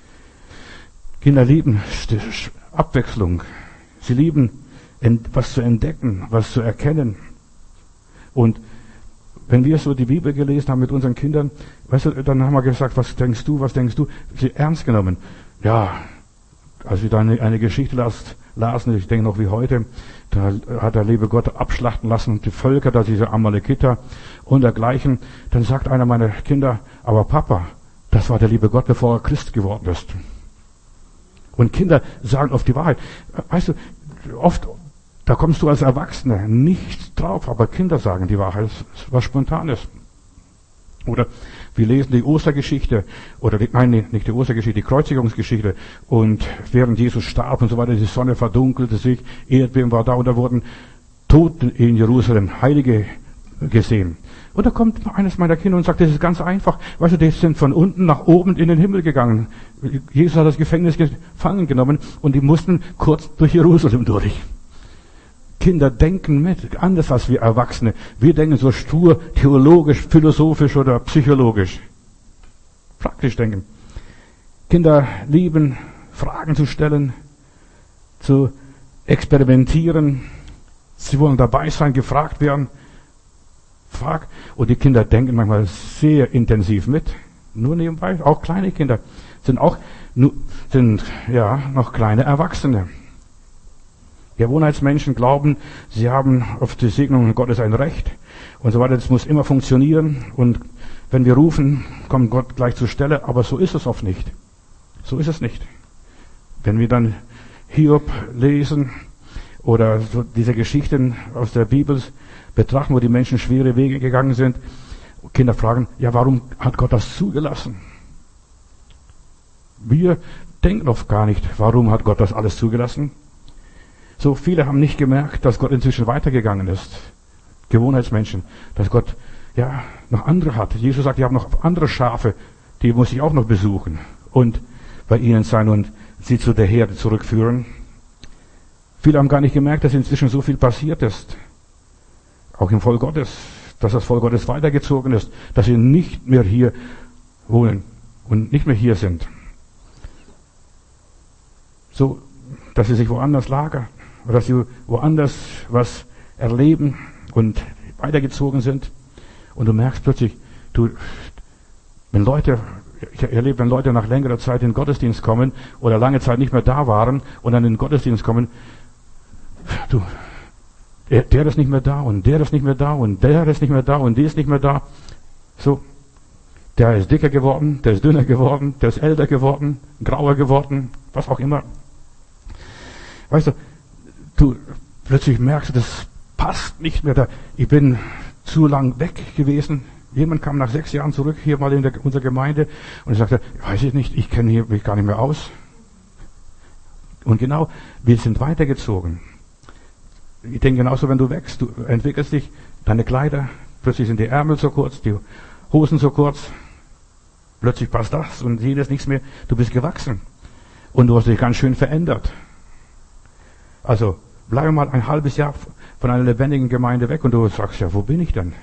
Kinder lieben Abwechslung. Sie lieben, was zu entdecken, was zu erkennen. Und wenn wir so die Bibel gelesen haben mit unseren Kindern, weißt du, dann haben wir gesagt, was denkst du? Sie ernst genommen. Ja, als wir dann eine Geschichte lasen, ich denke noch wie heute, da hat der liebe Gott abschlachten lassen, die Völker, da diese Amalekiter und dergleichen. Dann sagt einer meiner Kinder, aber Papa, das war der liebe Gott, bevor er Christ geworden ist. Und Kinder sagen oft die Wahrheit. Weißt du, oft, da kommst du als Erwachsener nicht drauf, aber Kinder sagen die Wahrheit, das ist was Spontanes. Oder wir lesen die Ostergeschichte, nicht die Ostergeschichte, die Kreuzigungsgeschichte. Und während Jesus starb und so weiter, die Sonne verdunkelte sich, Erdbeben war da und da wurden Tote in Jerusalem, Heilige gesehen. Und da kommt eines meiner Kinder und sagt, das ist ganz einfach. Weißt du, die sind von unten nach oben in den Himmel gegangen. Jesus hat das Gefängnis gefangen genommen und die mussten kurz durch Jerusalem durch. Kinder denken mit, anders als wir Erwachsene. Wir denken so stur, theologisch, philosophisch oder psychologisch. Praktisch denken. Kinder lieben, Fragen zu stellen, zu experimentieren. Sie wollen dabei sein, gefragt werden. Und die Kinder denken manchmal sehr intensiv mit. Nur nebenbei, auch kleine Kinder sind noch kleine Erwachsene. Gewohnheitsmenschen glauben, sie haben auf die Segnungen Gottes ein Recht und so weiter. Das muss immer funktionieren. Und wenn wir rufen, kommt Gott gleich zur Stelle. Aber so ist es oft nicht. So ist es nicht. Wenn wir dann Hiob lesen oder so diese Geschichten aus der Bibel betrachten, wo die Menschen schwere Wege gegangen sind, Kinder fragen, ja, warum hat Gott das zugelassen? Wir denken oft gar nicht, warum hat Gott das alles zugelassen? So viele haben nicht gemerkt, dass Gott inzwischen weitergegangen ist. Gewohnheitsmenschen, dass Gott noch andere hat. Jesus sagt, ich habe noch andere Schafe, die muss ich auch noch besuchen und bei ihnen sein und sie zu der Herde zurückführen. Viele haben gar nicht gemerkt, dass inzwischen so viel passiert ist. Auch im Volk Gottes, dass das Volk Gottes weitergezogen ist, dass sie nicht mehr hier wohnen und nicht mehr hier sind. So, dass sie sich woanders lagern oder dass sie woanders was erleben und weitergezogen sind. Und du merkst plötzlich, wenn Leute nach längerer Zeit in den Gottesdienst kommen oder lange Zeit nicht mehr da waren und dann in den Gottesdienst kommen, der ist nicht mehr da und der ist nicht mehr da und der ist nicht mehr da und die ist nicht mehr da. So, der ist dicker geworden, der ist dünner geworden, der ist älter geworden, grauer geworden, was auch immer. Weißt du, plötzlich merkst du, das passt nicht mehr da. Ich bin zu lang weg gewesen. Jemand kam nach 6 Jahren zurück, hier mal in unserer Gemeinde, und ich sagte, weiß ich nicht, ich kenne mich gar nicht mehr aus. Und genau, wir sind weitergezogen. Ich denke genauso, wenn du wächst, du entwickelst dich, deine Kleider, plötzlich sind die Ärmel so kurz, die Hosen so kurz, plötzlich passt das und jenes nichts mehr. Du bist gewachsen und du hast dich ganz schön verändert. Also bleibe mal ein halbes Jahr von einer lebendigen Gemeinde weg und du sagst, ja, wo bin ich denn?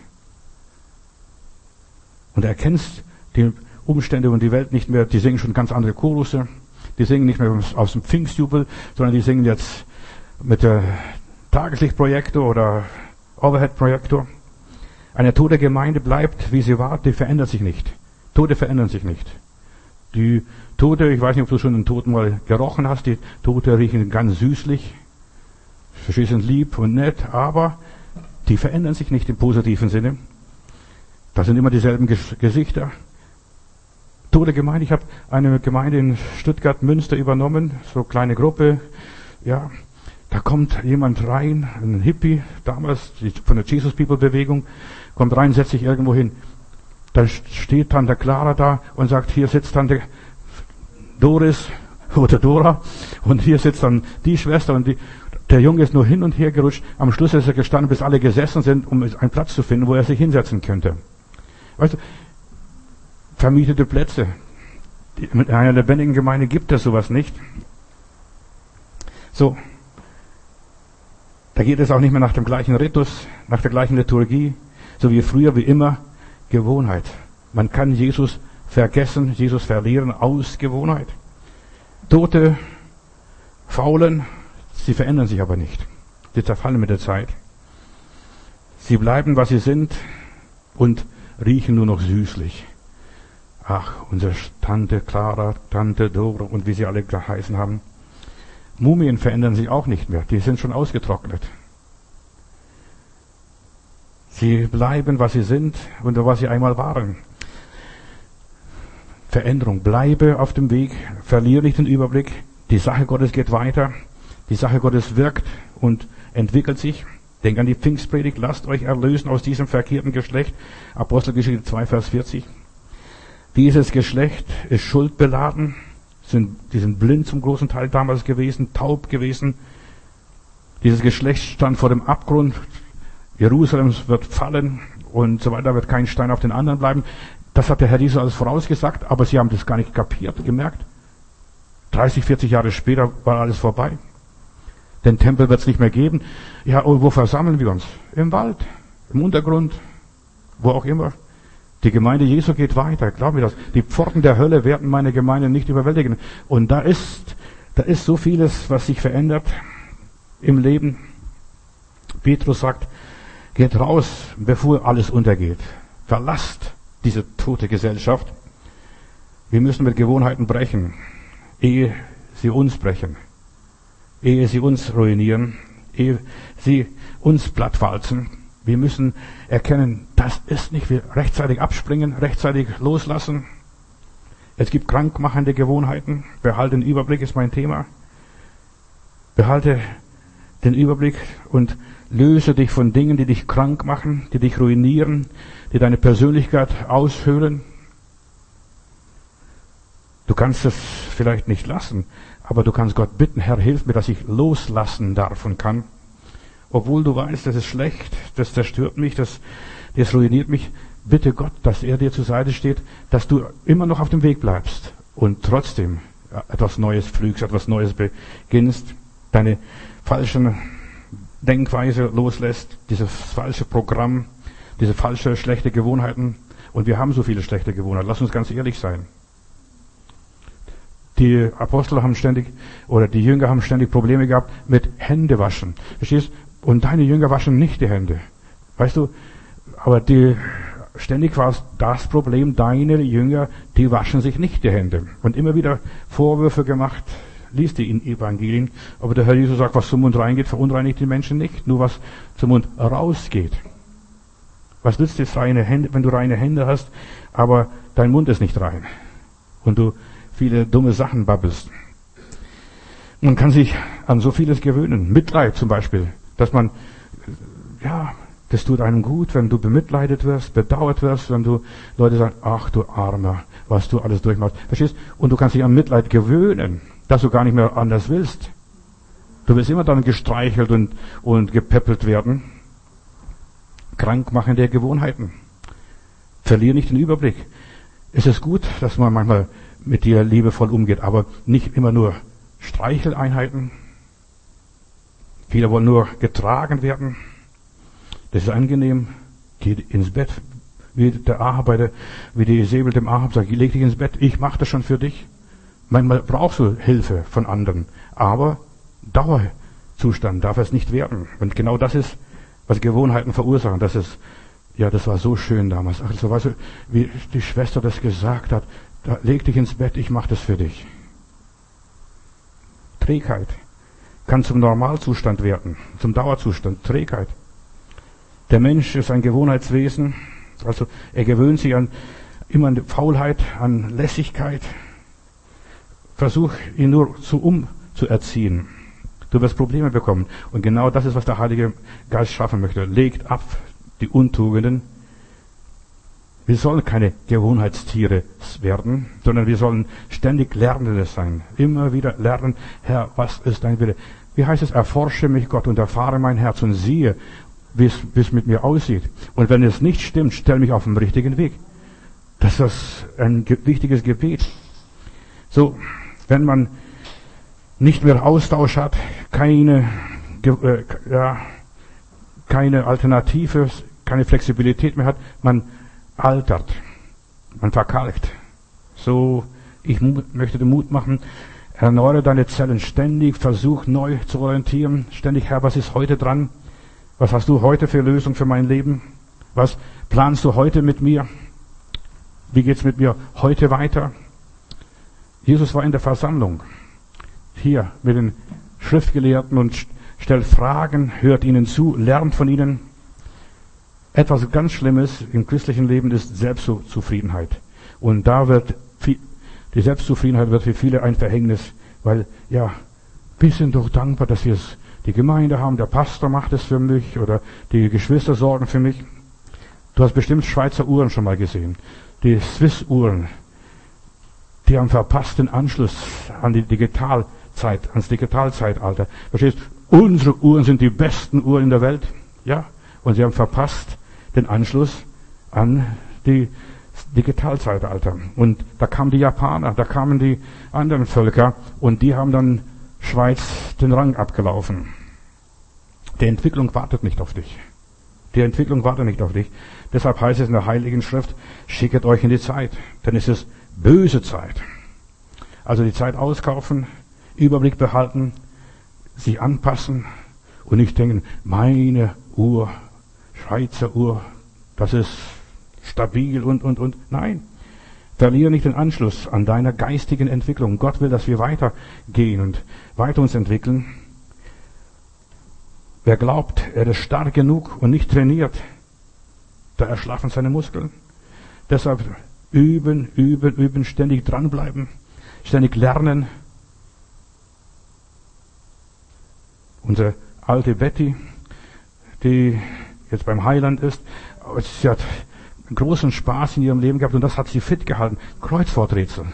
Und erkennst die Umstände und die Welt nicht mehr, die singen schon ganz andere Chorusse, die singen nicht mehr aus dem Pfingstjubel, sondern die singen jetzt mit der Tageslichtprojektor oder Overhead-Projektor. Eine tote Gemeinde bleibt, wie sie war, die verändert sich nicht. Tote verändern sich nicht. Die Tote, ich weiß nicht, ob du schon einen Toten mal gerochen hast, die Tote riechen ganz süßlich, sie sind lieb und nett, aber die verändern sich nicht im positiven Sinne. Das sind immer dieselben Gesichter. Tote Gemeinde, ich habe eine Gemeinde in Stuttgart, Münster übernommen, so kleine Gruppe, ja. Da kommt jemand rein, ein Hippie, damals von der Jesus People Bewegung, kommt rein, setzt sich irgendwo hin. Da steht Tante Clara da und sagt, hier sitzt Tante Doris oder Dora und hier sitzt dann die Schwester und der Junge ist nur hin und her gerutscht. Am Schluss ist er gestanden, bis alle gesessen sind, um einen Platz zu finden, wo er sich hinsetzen könnte. Weißt du, vermietete Plätze. Mit einer lebendigen Gemeinde gibt es sowas nicht. So. Da geht es auch nicht mehr nach dem gleichen Ritus, nach der gleichen Liturgie, so wie früher, wie immer, Gewohnheit. Man kann Jesus vergessen, Jesus verlieren aus Gewohnheit. Tote, Faulen, sie verändern sich aber nicht. Sie zerfallen mit der Zeit. Sie bleiben, was sie sind und riechen nur noch süßlich. Ach, unsere Tante Clara, Tante Dora und wie sie alle geheißen haben. Mumien verändern sich auch nicht mehr. Die sind schon ausgetrocknet. Sie bleiben, was sie sind und was sie einmal waren. Veränderung. Bleibe auf dem Weg. Verliere nicht den Überblick. Die Sache Gottes geht weiter. Die Sache Gottes wirkt und entwickelt sich. Denk an die Pfingstpredigt. Lasst euch erlösen aus diesem verkehrten Geschlecht. Apostelgeschichte 2, Vers 40. Dieses Geschlecht ist schuldbeladen. Die sind blind zum großen Teil damals gewesen, taub gewesen. Dieses Geschlecht stand vor dem Abgrund. Jerusalem wird fallen und so weiter, wird kein Stein auf den anderen bleiben. Das hat der Herr Jesus alles vorausgesagt, aber sie haben das gar nicht kapiert, gemerkt. 30, 40 Jahre später war alles vorbei. Den Tempel wird es nicht mehr geben. Ja, und wo versammeln wir uns? Im Wald, im Untergrund, wo auch immer. Die Gemeinde Jesu geht weiter, glaub mir das. Die Pforten der Hölle werden meine Gemeinde nicht überwältigen. Und da ist so vieles, was sich verändert im Leben. Petrus sagt, geht raus, bevor alles untergeht. Verlasst diese tote Gesellschaft. Wir müssen mit Gewohnheiten brechen, ehe sie uns brechen, ehe sie uns ruinieren, ehe sie uns plattwalzen. Wir müssen erkennen, das ist nicht, wir rechtzeitig abspringen, rechtzeitig loslassen. Es gibt krankmachende Gewohnheiten. Behalte den Überblick, ist mein Thema. Behalte den Überblick und löse dich von Dingen, die dich krank machen, die dich ruinieren, die deine Persönlichkeit aushöhlen. Du kannst es vielleicht nicht lassen, aber du kannst Gott bitten, Herr, hilf mir, dass ich loslassen darf und kann. Obwohl du weißt, das ist schlecht, das zerstört mich, das ruiniert mich. Bitte Gott, dass er dir zur Seite steht, dass du immer noch auf dem Weg bleibst und trotzdem etwas Neues pflügst, etwas Neues beginnst, deine falschen Denkweise loslässt, dieses falsche Programm, diese falsche, schlechte Gewohnheiten. Und wir haben so viele schlechte Gewohnheiten. Lass uns ganz ehrlich sein. Die Apostel haben ständig, oder die Jünger haben ständig Probleme gehabt mit Händewaschen. Verstehst? Und deine Jünger waschen nicht die Hände. Weißt du? Aber ständig war es das Problem, deine Jünger, die waschen sich nicht die Hände. Und immer wieder Vorwürfe gemacht, liest die in Evangelien. Aber der Herr Jesus sagt, was zum Mund reingeht, verunreinigt die Menschen nicht. Nur was zum Mund rausgeht. Was nützt es reine Hände, wenn du reine Hände hast, aber dein Mund ist nicht rein. Und du viele dumme Sachen babbelst. Man kann sich an so vieles gewöhnen. Mitleid zum Beispiel. Dass man, das tut einem gut, wenn du bemitleidet wirst, bedauert wirst, wenn du Leute sagen, ach du Armer, was du alles durchmachst. Verstehst? Und du kannst dich an Mitleid gewöhnen, dass du gar nicht mehr anders willst. Du wirst immer dann gestreichelt und gepäppelt werden. Krankmachende Gewohnheiten. Verlier nicht den Überblick. Es ist gut, dass man manchmal mit dir liebevoll umgeht, aber nicht immer nur Streicheleinheiten. Viele wollen nur getragen werden. Das ist angenehm. Geh ins Bett, wie der Arbeiter, wie die Isabel dem Ahab sagt, leg dich ins Bett, ich mache das schon für dich. Manchmal brauchst du Hilfe von anderen, aber Dauerzustand darf es nicht werden. Und genau das ist, was Gewohnheiten verursachen. Das war so schön damals. Also weißt du, wie die Schwester das gesagt hat, leg dich ins Bett, ich mache das für dich. Trägheit kann zum Normalzustand werden, zum Dauerzustand, Trägheit. Der Mensch ist ein Gewohnheitswesen, also er gewöhnt sich an Faulheit, an Lässigkeit. Versuch ihn nur umzuerziehen. Du wirst Probleme bekommen. Und genau das ist, was der Heilige Geist schaffen möchte. Legt ab die Untugenden. Wir sollen keine Gewohnheitstiere werden, sondern wir sollen ständig Lernende sein. Immer wieder lernen, Herr, was ist dein Wille? Wie heißt es? Erforsche mich, Gott, und erfahre mein Herz und siehe, wie es mit mir aussieht. Und wenn es nicht stimmt, stell mich auf den richtigen Weg. Das ist ein wichtiges Gebet. So, wenn man nicht mehr Austausch hat, keine Alternative, keine Flexibilität mehr hat, man altert, man verkalkt. So, ich möchte den Mut machen, erneuere deine Zellen ständig, versuch neu zu orientieren, ständig, Herr, was ist heute dran? Was hast du heute für Lösung für mein Leben? Was planst du heute mit mir? Wie geht's mit mir heute weiter? Jesus war in der Versammlung, hier mit den Schriftgelehrten und stellt Fragen, hört ihnen zu, lernt von ihnen. Etwas ganz Schlimmes im christlichen Leben ist Selbstzufriedenheit. Und die Selbstzufriedenheit wird für viele ein Verhängnis, weil, wir sind doch dankbar, dass wir die Gemeinde haben, der Pastor macht es für mich oder die Geschwister sorgen für mich. Du hast bestimmt Schweizer Uhren schon mal gesehen. Die Swiss-Uhren, die haben verpasst den Anschluss an die ans Digitalzeitalter. Verstehst? Unsere Uhren sind die besten Uhren in der Welt. Ja. Und sie haben verpasst den Anschluss an die Digitalzeitalter. Und da kamen die Japaner, da kamen die anderen Völker und die haben dann Schweiz den Rang abgelaufen. Die Entwicklung wartet nicht auf dich. Die Entwicklung wartet nicht auf dich. Deshalb heißt es in der Heiligen Schrift, schicket euch in die Zeit, denn es ist böse Zeit. Also die Zeit auskaufen, Überblick behalten, sich anpassen und nicht denken, meine Uhr, Schweizer Uhr, das ist stabil und. Nein, verliere nicht den Anschluss an deiner geistigen Entwicklung. Gott will, dass wir weitergehen und weiter uns entwickeln. Wer glaubt, er ist stark genug und nicht trainiert, da erschlafen seine Muskeln. Deshalb üben, ständig dranbleiben, ständig lernen. Unsere alte Betty, die jetzt beim Heiland ist, sie hat großen Spaß in ihrem Leben gehabt und das hat sie fit gehalten. Kreuzworträtsel,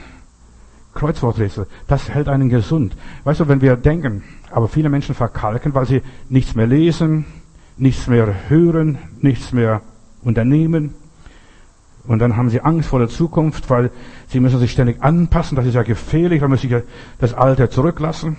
das hält einen gesund. Weißt du, wenn wir denken, aber viele Menschen verkalken, weil sie nichts mehr lesen, nichts mehr hören, nichts mehr unternehmen. Und dann haben sie Angst vor der Zukunft, weil sie müssen sich ständig anpassen. Das ist ja gefährlich, da muss ich ja das Alte zurücklassen.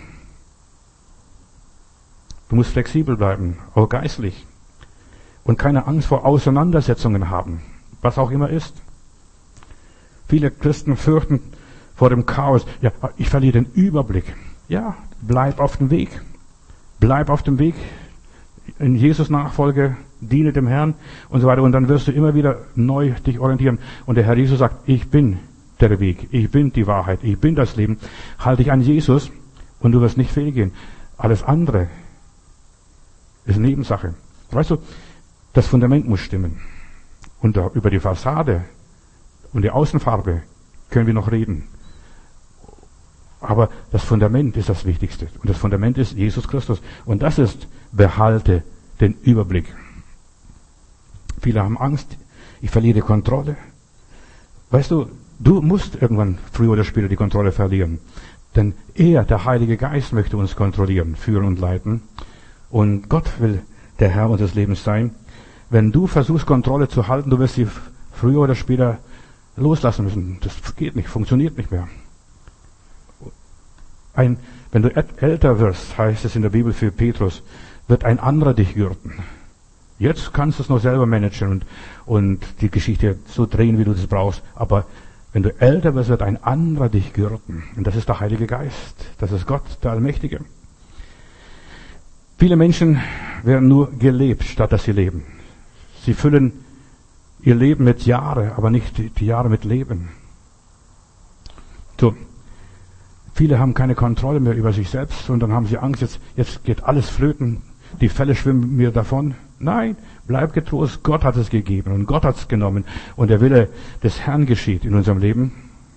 Du musst flexibel bleiben, auch geistlich. Und keine Angst vor Auseinandersetzungen haben, was auch immer ist. Viele Christen fürchten vor dem Chaos. Ja, ich verliere den Überblick. Ja, bleib auf dem Weg. Bleib auf dem Weg. In Jesus Nachfolge, diene dem Herrn und so weiter. Und dann wirst du immer wieder neu dich orientieren. Und der Herr Jesus sagt, ich bin der Weg, ich bin die Wahrheit, ich bin das Leben. Halte dich an Jesus und du wirst nicht fehlgehen. Alles andere ist Nebensache. Weißt du, das Fundament muss stimmen. Und über die Fassade und die Außenfarbe können wir noch reden. Aber das Fundament ist das Wichtigste. Und das Fundament ist Jesus Christus. Und das ist, behalte den Überblick. Viele haben Angst, ich verliere die Kontrolle. Weißt du, du musst irgendwann früher oder später die Kontrolle verlieren. Denn er, der Heilige Geist, möchte uns kontrollieren, führen und leiten. Und Gott will der Herr unseres Lebens sein. Wenn du versuchst, Kontrolle zu halten, du wirst sie früher oder später loslassen müssen. Das geht nicht, funktioniert nicht mehr. Wenn du älter wirst, heißt es in der Bibel für Petrus, wird ein anderer dich gürten. Jetzt kannst du es noch selber managen und die Geschichte so drehen, wie du das brauchst. Aber wenn du älter wirst, wird ein anderer dich gürten. Und das ist der Heilige Geist. Das ist Gott, der Allmächtige. Viele Menschen werden nur gelebt, statt dass sie leben. Sie füllen ihr Leben mit Jahre, aber nicht die Jahre mit Leben. So. Viele haben keine Kontrolle mehr über sich selbst und dann haben sie Angst, jetzt geht alles flöten, die Fälle schwimmen mir davon. Nein, bleib getrost, Gott hat es gegeben und Gott hat es genommen und der Wille des Herrn geschieht in unserem Leben.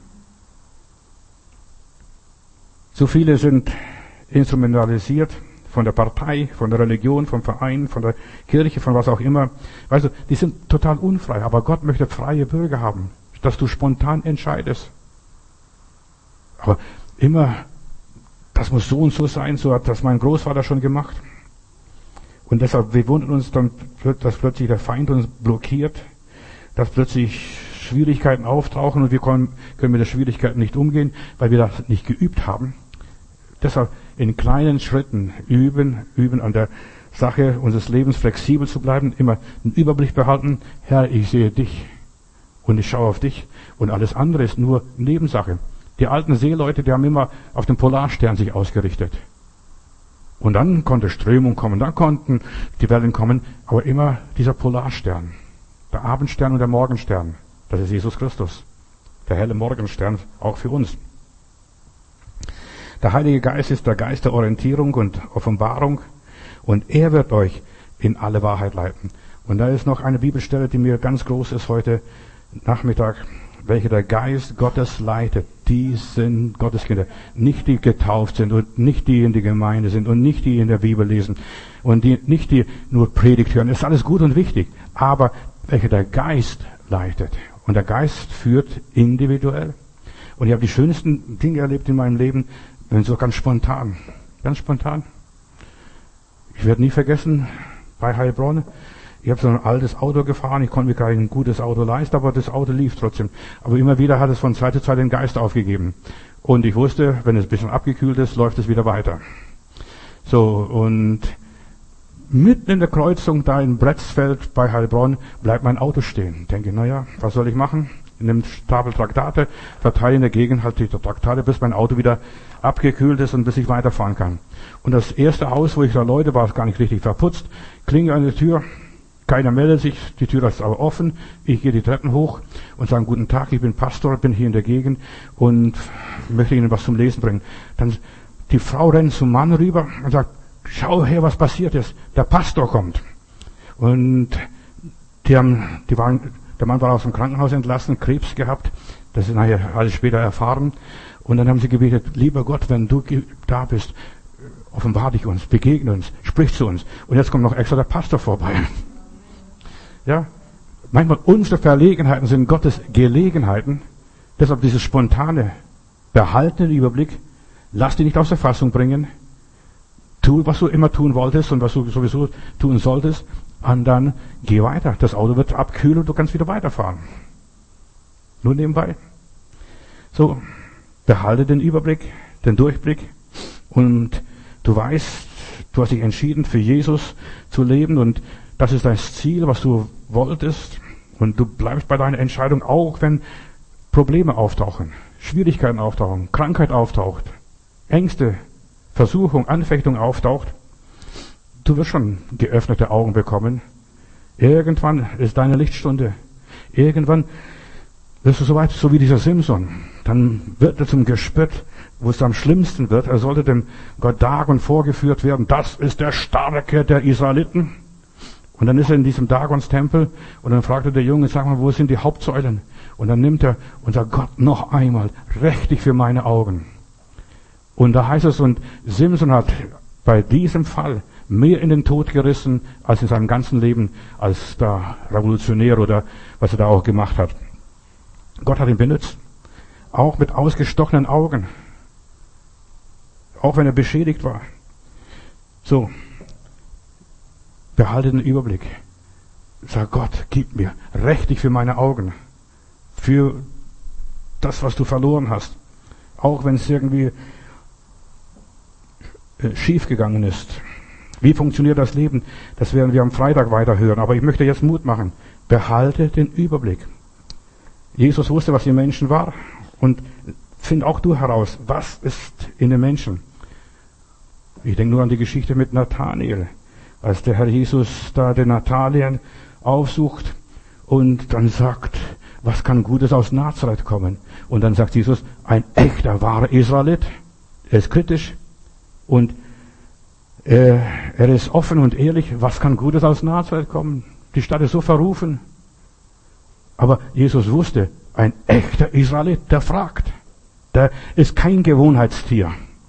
So viele sind instrumentalisiert von der Partei, von der Religion, vom Verein, von der Kirche, von was auch immer. Weißt du, die sind total unfrei, aber Gott möchte freie Bürger haben, dass du spontan entscheidest. Aber immer, das muss so und so sein, so hat das mein Großvater schon gemacht. Und deshalb, wir wundern uns dann, dass plötzlich der Feind uns blockiert, dass plötzlich Schwierigkeiten auftauchen und wir können mit den Schwierigkeiten nicht umgehen, weil wir das nicht geübt haben. Deshalb in kleinen Schritten üben an der Sache unseres Lebens flexibel zu bleiben, immer einen Überblick behalten. Herr, ich sehe dich und ich schaue auf dich und alles andere ist nur Nebensache. Die alten Seeleute, die haben immer auf den Polarstern sich ausgerichtet. Und dann konnte Strömung kommen, dann konnten die Wellen kommen, aber immer dieser Polarstern, der Abendstern und der Morgenstern, das ist Jesus Christus, der helle Morgenstern, auch für uns. Der Heilige Geist ist der Geist der Orientierung und Offenbarung und er wird euch in alle Wahrheit leiten. Und da ist noch eine Bibelstelle, die mir ganz groß ist heute Nachmittag, welche der Geist Gottes leitet. Die sind Gotteskinder. Nicht die getauft sind und nicht die in der Gemeinde sind und nicht die in der Bibel lesen und nicht die nur Predigt hören. Das ist alles gut und wichtig. Aber welche der Geist leitet. Und der Geist führt individuell. Und ich habe die schönsten Dinge erlebt in meinem Leben, so ganz spontan. Ganz spontan. Ich werde nie vergessen, bei Heilbronn, ich habe so ein altes Auto gefahren, ich konnte mir kein gutes Auto leisten, aber das Auto lief trotzdem. Aber immer wieder hat es von Zeit zu Zeit den Geist aufgegeben. Und ich wusste, wenn es ein bisschen abgekühlt ist, läuft es wieder weiter. So, und mitten in der Kreuzung da in Bretzfeld bei Heilbronn bleibt mein Auto stehen. Denke, naja, was soll ich machen? Ich nehme Stapel Traktate, verteile in der Gegend halt die Traktate, bis mein Auto wieder abgekühlt ist und bis ich weiterfahren kann. Und das erste Haus, wo ich da Leute, war es gar nicht richtig verputzt, Klingel an der Tür, keiner meldet sich, die Tür ist aber offen, ich gehe die Treppen hoch und sage, guten Tag, ich bin Pastor, bin hier in der Gegend und möchte Ihnen was zum Lesen bringen. Dann die Frau rennt zum Mann rüber und sagt, schau her, was passiert ist, der Pastor kommt. Und der Mann war aus dem Krankenhaus entlassen, Krebs gehabt, das ist nachher alles später erfahren. Und dann haben sie gebetet, lieber Gott, wenn du da bist, offenbar dich uns, begegne uns, sprich zu uns. Und jetzt kommt noch extra der Pastor vorbei. Ja, manchmal unsere Verlegenheiten sind Gottes Gelegenheiten. Deshalb dieses spontane, behaltene Überblick. Lass dich nicht aus der Fassung bringen. Tu, was du immer tun wolltest und was du sowieso tun solltest. Und dann geh weiter. Das Auto wird abkühlen und du kannst wieder weiterfahren. Nur nebenbei. So, behalte den Überblick, den Durchblick. Und du weißt, du hast dich entschieden, für Jesus zu leben und das ist dein Ziel, was du wolltest. Und du bleibst bei deiner Entscheidung, auch wenn Probleme auftauchen, Schwierigkeiten auftauchen, Krankheit auftaucht, Ängste, Versuchung, Anfechtung auftaucht. Du wirst schon geöffnete Augen bekommen. Irgendwann ist deine Lichtstunde. Irgendwann wirst du so weit, so wie dieser Simson. Dann wird er zum Gespött, wo es am schlimmsten wird. Er sollte dem Gott Dagon vorgeführt werden. Das ist der Starke der Israeliten. Und dann ist er in diesem Dagons-Tempel und dann fragte der Junge, sag mal, wo sind die Hauptsäulen? Und dann nimmt er und sagt, Gott, noch einmal, räch dich für meine Augen. Und da heißt es, und Simson hat bei diesem Fall mehr in den Tod gerissen, als in seinem ganzen Leben als der Revolutionär oder was er da auch gemacht hat. Gott hat ihn benutzt. Auch mit ausgestochenen Augen. Auch wenn er beschädigt war. So. Behalte den Überblick. Sag Gott, gib mir, räch dich für meine Augen. Für das, was du verloren hast. Auch wenn es irgendwie schief gegangen ist. Wie funktioniert das Leben? Das werden wir am Freitag weiterhören. Aber ich möchte jetzt Mut machen. Behalte den Überblick. Jesus wusste, was in Menschen war. Und find auch du heraus, was ist in den Menschen. Ich denke nur an die Geschichte mit Nathanael. Als der Herr Jesus da den Nathanael aufsucht und dann sagt, was kann Gutes aus Nazareth kommen? Und dann sagt Jesus, ein echter, wahrer Israelit. Er ist kritisch und er ist offen und ehrlich. Was kann Gutes aus Nazareth kommen? Die Stadt ist so verrufen. Aber Jesus wusste, ein echter Israelit, der fragt. Der ist kein Gewohnheitstier.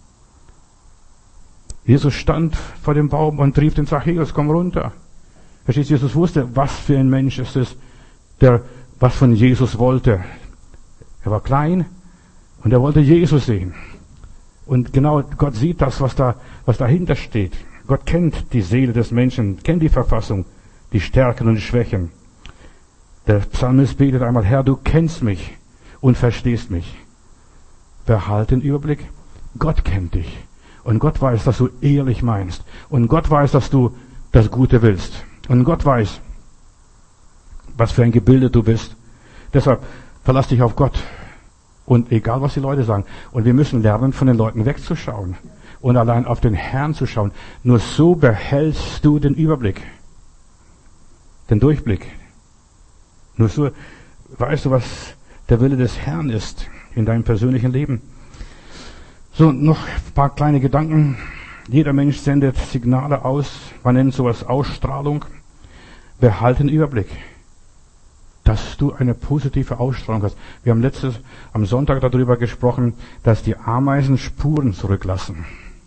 Jesus stand vor dem Baum und rief den Zachäus, komm runter. Verstehst du, Jesus wusste, was für ein Mensch ist es, der was von Jesus wollte. Er war klein und er wollte Jesus sehen. Und genau, Gott sieht das, was dahinter steht. Gott kennt die Seele des Menschen, kennt die Verfassung, die Stärken und die Schwächen. Der Psalmist betet einmal, Herr, du kennst mich und verstehst mich. Behalte den Überblick. Gott kennt dich. Und Gott weiß, dass du ehrlich meinst. Und Gott weiß, dass du das Gute willst. Und Gott weiß, was für ein Gebilde du bist. Deshalb verlass dich auf Gott. Und egal, was die Leute sagen. Und wir müssen lernen, von den Leuten wegzuschauen. Und allein auf den Herrn zu schauen. Nur so behältst du den Überblick. Den Durchblick. Nur so weißt du, was der Wille des Herrn ist in deinem persönlichen Leben. So, noch ein paar kleine Gedanken. Jeder Mensch sendet Signale aus. Man nennt sowas Ausstrahlung. Behalte den Überblick, dass du eine positive Ausstrahlung hast. Wir haben am Sonntag darüber gesprochen, dass die Ameisen Spuren zurücklassen.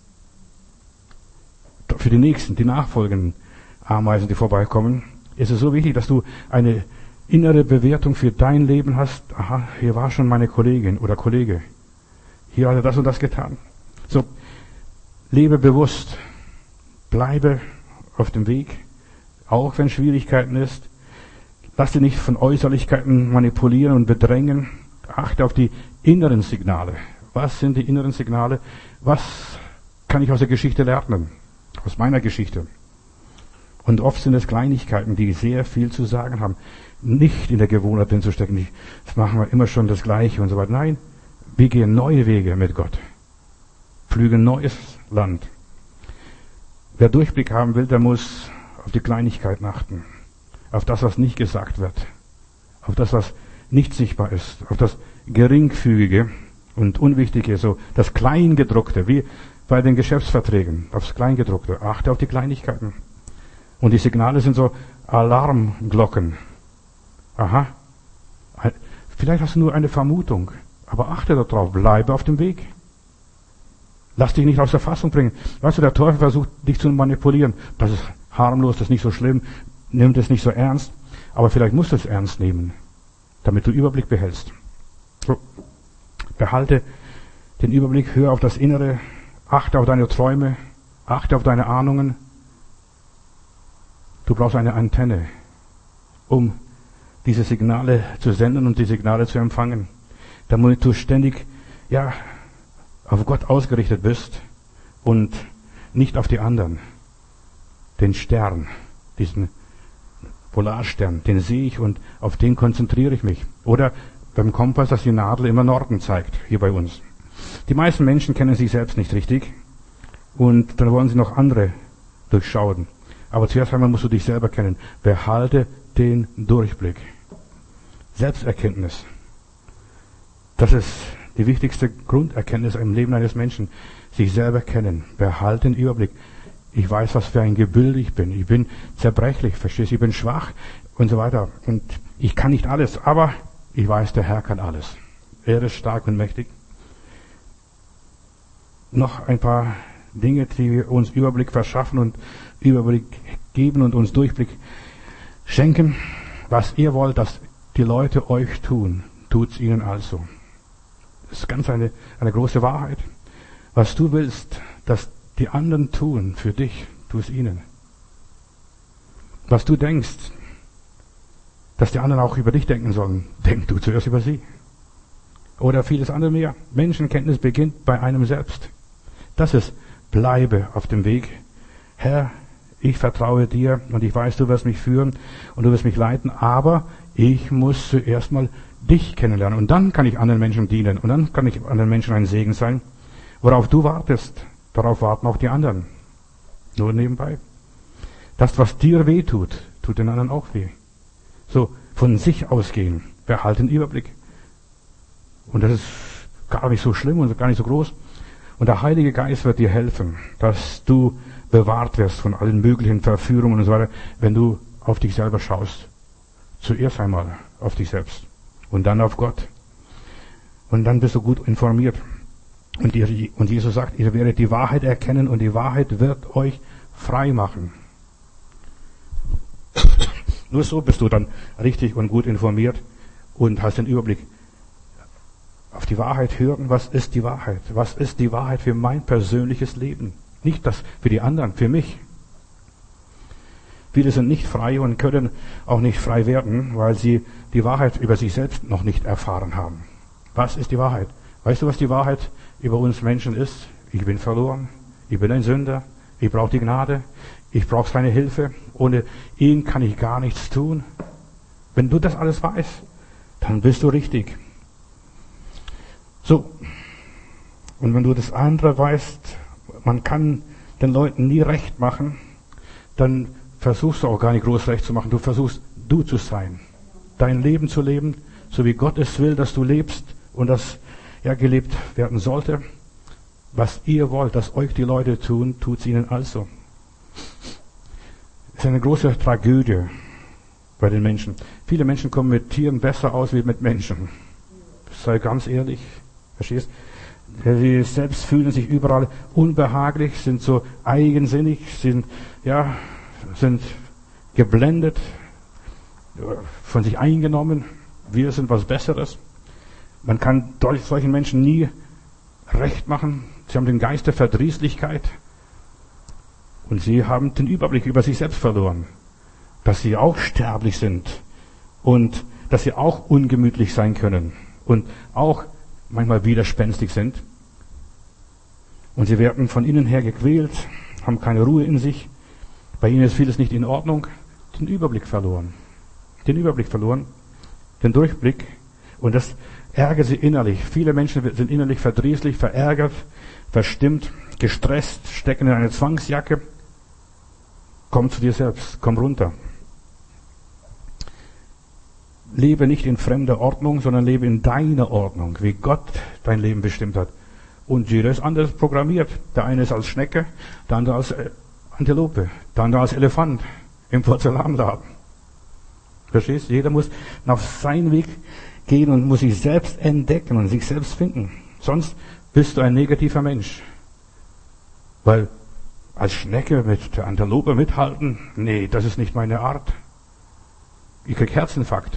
Für die nächsten, die nachfolgenden Ameisen, die vorbeikommen, ist es so wichtig, dass du eine innere Bewertung für dein Leben hast. Aha, hier war schon meine Kollegin oder Kollege. Hier hat er das und das getan. So, lebe bewusst. Bleibe auf dem Weg, auch wenn Schwierigkeiten ist. Lass dich nicht von Äußerlichkeiten manipulieren und bedrängen. Achte auf die inneren Signale. Was sind die inneren Signale? Was kann ich aus der Geschichte lernen? Aus meiner Geschichte. Und oft sind es Kleinigkeiten, die sehr viel zu sagen haben. Nicht in der Gewohnheit drin zu stecken. Das machen wir immer schon das Gleiche und so weiter. Nein, wir gehen neue Wege mit Gott. Pflügen neues Land. Wer Durchblick haben will, der muss auf die Kleinigkeiten achten. Auf das, was nicht gesagt wird. Auf das, was nicht sichtbar ist. Auf das Geringfügige und Unwichtige. So das Kleingedruckte, wie bei den Geschäftsverträgen. Aufs Kleingedruckte. Achte auf die Kleinigkeiten. Und die Signale sind so Alarmglocken. Aha. Vielleicht hast du nur eine Vermutung. Aber achte darauf. Bleibe auf dem Weg. Lass dich nicht aus der Fassung bringen. Weißt du, der Teufel versucht, dich zu manipulieren. Das ist harmlos, das ist nicht so schlimm. Nimm das nicht so ernst. Aber vielleicht musst du es ernst nehmen, damit du Überblick behältst. So. Behalte den Überblick, hör auf das Innere, achte auf deine Träume, achte auf deine Ahnungen. Du brauchst eine Antenne, um diese Signale zu senden und die Signale zu empfangen. Damit du ständig, auf Gott ausgerichtet bist und nicht auf die anderen. Den Stern, diesen Polarstern, den sehe ich und auf den konzentriere ich mich. Oder beim Kompass, dass die Nadel immer Norden zeigt, hier bei uns. Die meisten Menschen kennen sich selbst nicht richtig und dann wollen sie noch andere durchschauen. Aber zuerst einmal musst du dich selber kennen. Behalte den Durchblick. Selbsterkenntnis. Das ist die wichtigste Grunderkenntnis im Leben eines Menschen. Sich selber kennen. Behalte den Überblick. Ich weiß, was für ein Gebilde ich bin. Ich bin zerbrechlich, verstehst du? Ich bin schwach und so weiter. Und ich kann nicht alles, aber ich weiß, der Herr kann alles. Er ist stark und mächtig. Noch ein paar Dinge, die uns Überblick verschaffen und Überblick geben und uns Durchblick schenken. Was ihr wollt, dass die Leute euch tun, tut's ihnen also. Das ist ganz eine große Wahrheit. Was du willst, dass die anderen tun für dich, tu es ihnen. Was du denkst, dass die anderen auch über dich denken sollen, denk du zuerst über sie. Oder vieles andere mehr. Menschenkenntnis beginnt bei einem selbst. Das ist, bleibe auf dem Weg. Herr, ich vertraue dir und ich weiß, du wirst mich führen und du wirst mich leiten, aber ich muss zuerst mal dich kennenlernen und dann kann ich anderen Menschen dienen und dann kann ich anderen Menschen ein Segen sein. Worauf du wartest, darauf warten auch die anderen. Nur nebenbei. Das, was dir weh tut, tut den anderen auch weh. So, von sich ausgehen, behalte den Überblick. Und das ist gar nicht so schlimm und gar nicht so groß. Und der Heilige Geist wird dir helfen, dass du bewahrt wirst von allen möglichen Verführungen und so weiter, wenn du auf dich selber schaust. Zuerst einmal auf dich selbst und dann auf Gott. Und dann bist du gut informiert. Und Jesus sagt, ihr werdet die Wahrheit erkennen und die Wahrheit wird euch frei machen. Nur so bist du dann richtig und gut informiert und hast den Überblick. Auf die Wahrheit hören, was ist die Wahrheit? Was ist die Wahrheit für mein persönliches Leben? Nicht das für die anderen, für mich. Viele sind nicht frei und können auch nicht frei werden, weil sie die Wahrheit über sich selbst noch nicht erfahren haben. Was ist die Wahrheit? Weißt du, was die Wahrheit über uns Menschen ist? Ich bin verloren, ich bin ein Sünder, ich brauche die Gnade, ich brauche seine Hilfe, ohne ihn kann ich gar nichts tun. Wenn du das alles weißt, dann bist du richtig. So, und wenn du das andere weißt, man kann den Leuten nie recht machen, dann versuchst du auch gar nicht groß recht zu machen. Du versuchst, du zu sein, dein Leben zu leben, so wie Gott es will, dass du lebst und das gelebt werden sollte. Was ihr wollt, dass euch die Leute tun, tut's ihnen also. Es ist eine große Tragödie bei den Menschen. Viele Menschen kommen mit Tieren besser aus wie mit Menschen. Sei ganz ehrlich. Verstehst? Sie selbst fühlen sich überall unbehaglich, sind so eigensinnig, sind geblendet, von sich eingenommen. Wir sind was Besseres. Man kann solchen Menschen nie recht machen. Sie haben den Geist der Verdrießlichkeit und sie haben den Überblick über sich selbst verloren. Dass sie auch sterblich sind und dass sie auch ungemütlich sein können und auch manchmal widerspenstig sind. Und sie werden von innen her gequält, haben keine Ruhe in sich. Bei ihnen ist vieles nicht in Ordnung. Den Überblick verloren. Den Durchblick. Und das ärgert sie innerlich. Viele Menschen sind innerlich verdrießlich, verärgert, verstimmt, gestresst, stecken in eine Zwangsjacke. Komm zu dir selbst, komm runter. Lebe nicht in fremder Ordnung, sondern lebe in deiner Ordnung, wie Gott dein Leben bestimmt hat. Und jeder ist anders programmiert. Der eine ist als Schnecke, der andere als Antilope, der andere als Elefant im Porzellanladen. Verstehst du? Jeder muss auf seinen Weg gehen und muss sich selbst entdecken und sich selbst finden. Sonst bist du ein negativer Mensch. Weil als Schnecke mit der Antilope mithalten, nee, das ist nicht meine Art. Ich krieg Herzinfarkt.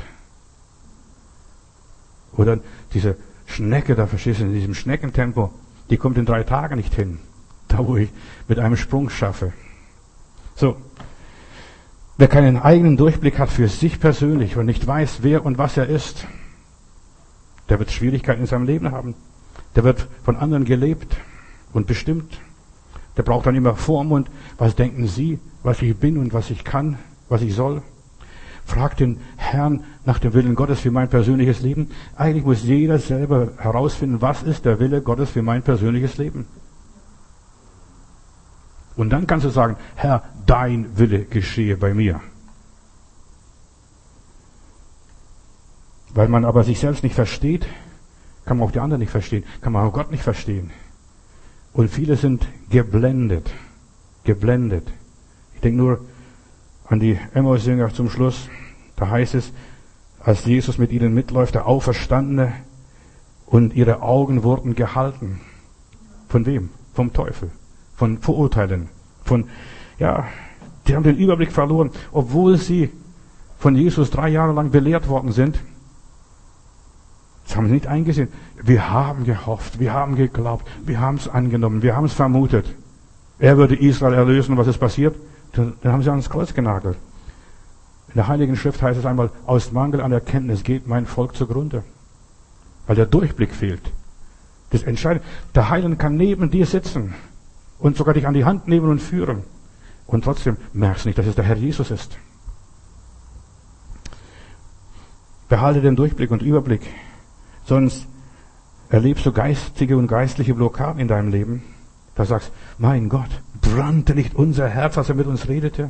Oder diese Schnecke, da verstehst du, in diesem Schneckentempo, die kommt in 3 Tagen nicht hin. Da, wo ich mit einem Sprung schaffe. So. Wer keinen eigenen Durchblick hat für sich persönlich und nicht weiß, wer und was er ist, der wird Schwierigkeiten in seinem Leben haben. Der wird von anderen gelebt und bestimmt. Der braucht dann immer Vormund. Was denken Sie, was ich bin und was ich kann, was ich soll? Frag den Herrn nach dem Willen Gottes für mein persönliches Leben. Eigentlich muss jeder selber herausfinden, was ist der Wille Gottes für mein persönliches Leben. Und dann kannst du sagen, Herr, dein Wille geschehe bei mir. Weil man aber sich selbst nicht versteht, kann man auch die anderen nicht verstehen, kann man auch Gott nicht verstehen. Und viele sind geblendet. Ich denke nur an die Emmaus-Jünger zum Schluss. Da heißt es, als Jesus mit ihnen mitläuft, der Auferstandene, und ihre Augen wurden gehalten. Von wem? Vom Teufel. Von Vorurteilen. Die haben den Überblick verloren, obwohl sie von Jesus 3 Jahre lang belehrt worden sind. Das haben sie nicht eingesehen. Wir haben gehofft, wir haben geglaubt, wir haben es angenommen, wir haben es vermutet. Er würde Israel erlösen. Was ist passiert? Dann haben sie ans Kreuz genagelt. In der Heiligen Schrift heißt es einmal, aus Mangel an Erkenntnis geht mein Volk zugrunde. Weil der Durchblick fehlt. Das Entscheidende, der Heiland kann neben dir sitzen und sogar dich an die Hand nehmen und führen. Und trotzdem merkst du nicht, dass es der Herr Jesus ist. Behalte den Durchblick und Überblick. Sonst erlebst du geistige und geistliche Blockaden in deinem Leben. Da sagst, mein Gott, brannte nicht unser Herz, als er mit uns redete?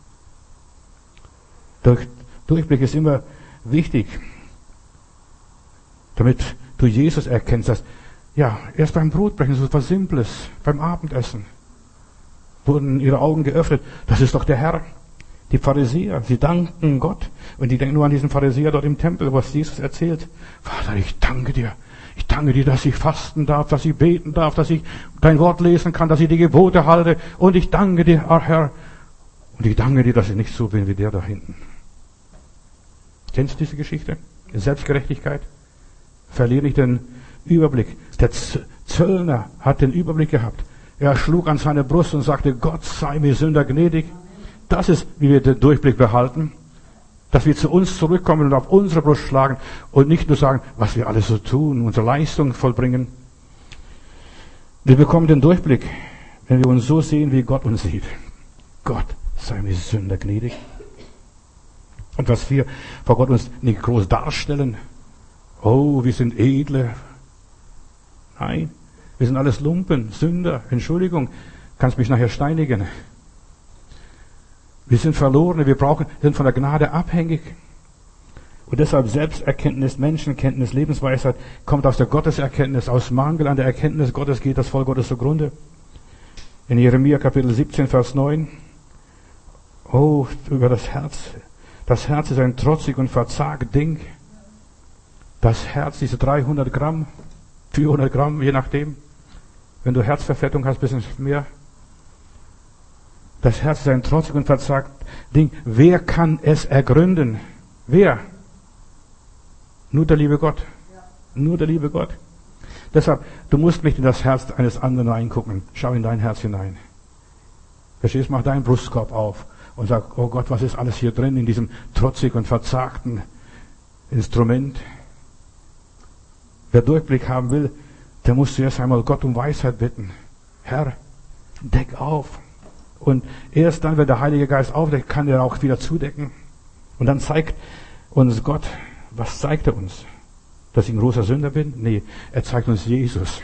Durchblick ist immer wichtig, damit du Jesus erkennst, dass, erst beim Brotbrechen, so etwas Simples, beim Abendessen, wurden ihre Augen geöffnet. Das ist doch der Herr. Die Pharisäer, sie danken Gott. Und die denken nur an diesen Pharisäer dort im Tempel, was Jesus erzählt. Vater, ich danke dir. Ich danke dir, dass ich fasten darf, dass ich beten darf, dass ich dein Wort lesen kann, dass ich die Gebote halte. Und ich danke dir, Herr. Und ich danke dir, dass ich nicht so bin wie der da hinten. Kennst du diese Geschichte? Selbstgerechtigkeit? Verliere nicht den Überblick. Der Zöllner hat den Überblick gehabt. Er schlug an seine Brust und sagte, Gott sei mir Sünder gnädig. Das ist, wie wir den Durchblick behalten. Dass wir zu uns zurückkommen und auf unsere Brust schlagen und nicht nur sagen, was wir alles so tun, unsere Leistung vollbringen. Wir bekommen den Durchblick, wenn wir uns so sehen, wie Gott uns sieht. Gott sei mir Sünder gnädig. Und was wir vor Gott uns nicht groß darstellen, oh, wir sind edle. Nein, wir sind alles Lumpen, Sünder, Entschuldigung, kannst mich nachher steinigen. Wir sind Verlorene, wir sind von der Gnade abhängig. Und deshalb Selbsterkenntnis, Menschenkenntnis, Lebensweisheit kommt aus der Gotteserkenntnis. Aus Mangel an der Erkenntnis Gottes geht das Volk Gottes zugrunde. In Jeremia Kapitel 17, Vers 9. Oh, über das Herz. Das Herz ist ein trotzig und verzagt Ding. Das Herz, diese 300 Gramm, 400 Gramm, je nachdem. Wenn du Herzverfettung hast, bisschen mehr. Das Herz ist ein trotzig und verzagt Ding. Wer kann es ergründen? Wer? Nur der liebe Gott. Nur der liebe Gott. Deshalb, du musst nicht in das Herz eines anderen reingucken. Schau in dein Herz hinein. Verstehst? Mach deinen Brustkorb auf und sag, oh Gott, was ist alles hier drin in diesem trotzig und verzagten Instrument? Wer Durchblick haben will, der muss zuerst einmal Gott um Weisheit bitten. Herr, deck auf. Und erst dann, wenn der Heilige Geist aufdeckt, kann er auch wieder zudecken. Und dann zeigt uns Gott, was zeigt er uns? Dass ich ein großer Sünder bin? Nee, er zeigt uns Jesus.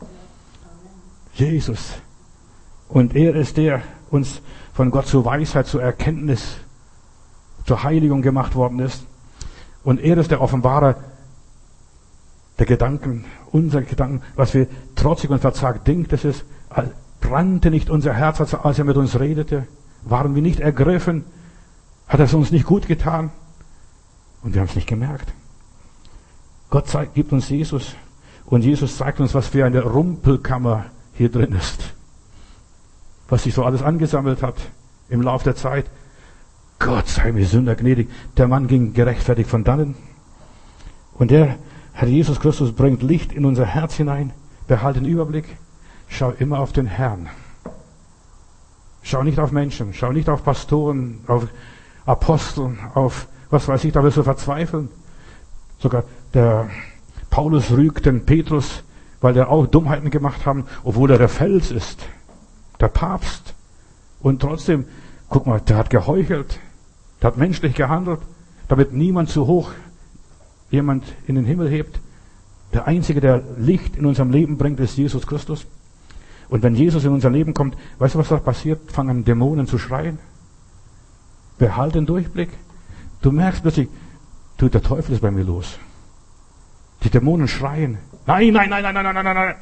Jesus. Und er ist der, uns von Gott zur Weisheit, zur Erkenntnis, zur Heiligung gemacht worden ist. Und er ist der Offenbarer der Gedanken, unserer Gedanken, was wir trotzig und verzagt denken, das ist, brannte nicht unser Herz, als er mit uns redete? Waren wir nicht ergriffen? Hat es uns nicht gut getan? Und wir haben es nicht gemerkt. Gott gibt uns Jesus. Und Jesus zeigt uns, was für eine Rumpelkammer hier drin ist. Was sich so alles angesammelt hat im Laufe der Zeit. Gott sei mir Sünder gnädig. Der Mann ging gerechtfertigt von dannen. Und der Herr Jesus Christus bringt Licht in unser Herz hinein. Behalte den Überblick. Schau immer auf den Herrn. Schau nicht auf Menschen. Schau nicht auf Pastoren, auf Aposteln, auf was weiß ich, da wirst du verzweifeln. Sogar der Paulus rügt den Petrus, weil der auch Dummheiten gemacht haben, obwohl er der Fels ist. Der Papst. Und trotzdem, guck mal, der hat geheuchelt. Der hat menschlich gehandelt, damit niemand zu hoch jemand in den Himmel hebt. Der Einzige, der Licht in unserem Leben bringt, ist Jesus Christus. Und wenn Jesus in unser Leben kommt, weißt du, was da passiert? Fangen Dämonen zu schreien. Behalte den Durchblick. Du merkst plötzlich, der Teufel ist bei mir los. Die Dämonen schreien. Nein, nein, nein, nein, nein, nein, nein, nein.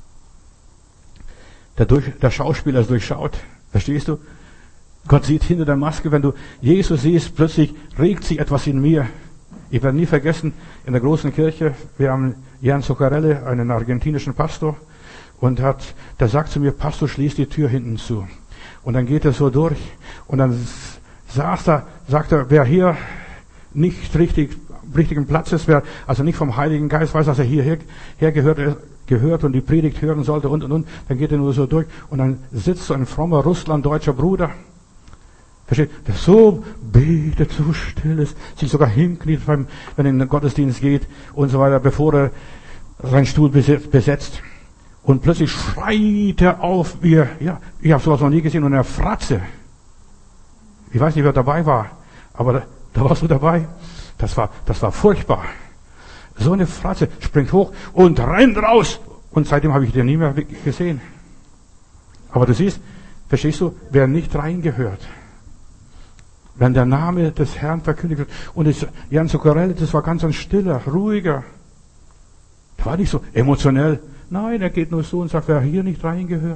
Der Schauspieler ist durchschaut. Verstehst du? Gott sieht hinter der Maske. Wenn du Jesus siehst, plötzlich regt sich etwas in mir. Ich werde nie vergessen, in der großen Kirche, wir haben Jan Zuccarelli, einen argentinischen Pastor, und der sagt zu mir, Pastor, schließ die Tür hinten zu. Und dann geht er so durch, und dann sagt er, wer hier nicht richtigen Platz ist, wer also nicht vom Heiligen Geist weiß, dass er hierher gehört und die Predigt hören sollte und. Dann geht er nur so durch und dann sitzt so ein frommer russlanddeutscher Bruder, versteht, der so betet, so still ist, sich sogar hinkniet, wenn er in den Gottesdienst geht und so weiter, bevor er seinen Stuhl besetzt. Und plötzlich schreit er auf, ich habe sowas noch nie gesehen, und er fratze. Ich weiß nicht, wer dabei war, aber da warst du dabei. Das war furchtbar. So eine Fratze, springt hoch und rennt raus. Und seitdem habe ich den nie mehr gesehen. Aber du siehst, verstehst du, wer nicht reingehört, wenn der Name des Herrn verkündigt wird. Und Jan Zuccarelli, das war ganz ein stiller, ruhiger. Der war nicht so emotionell. Nein, er geht nur so und sagt, wer hier nicht reingehört.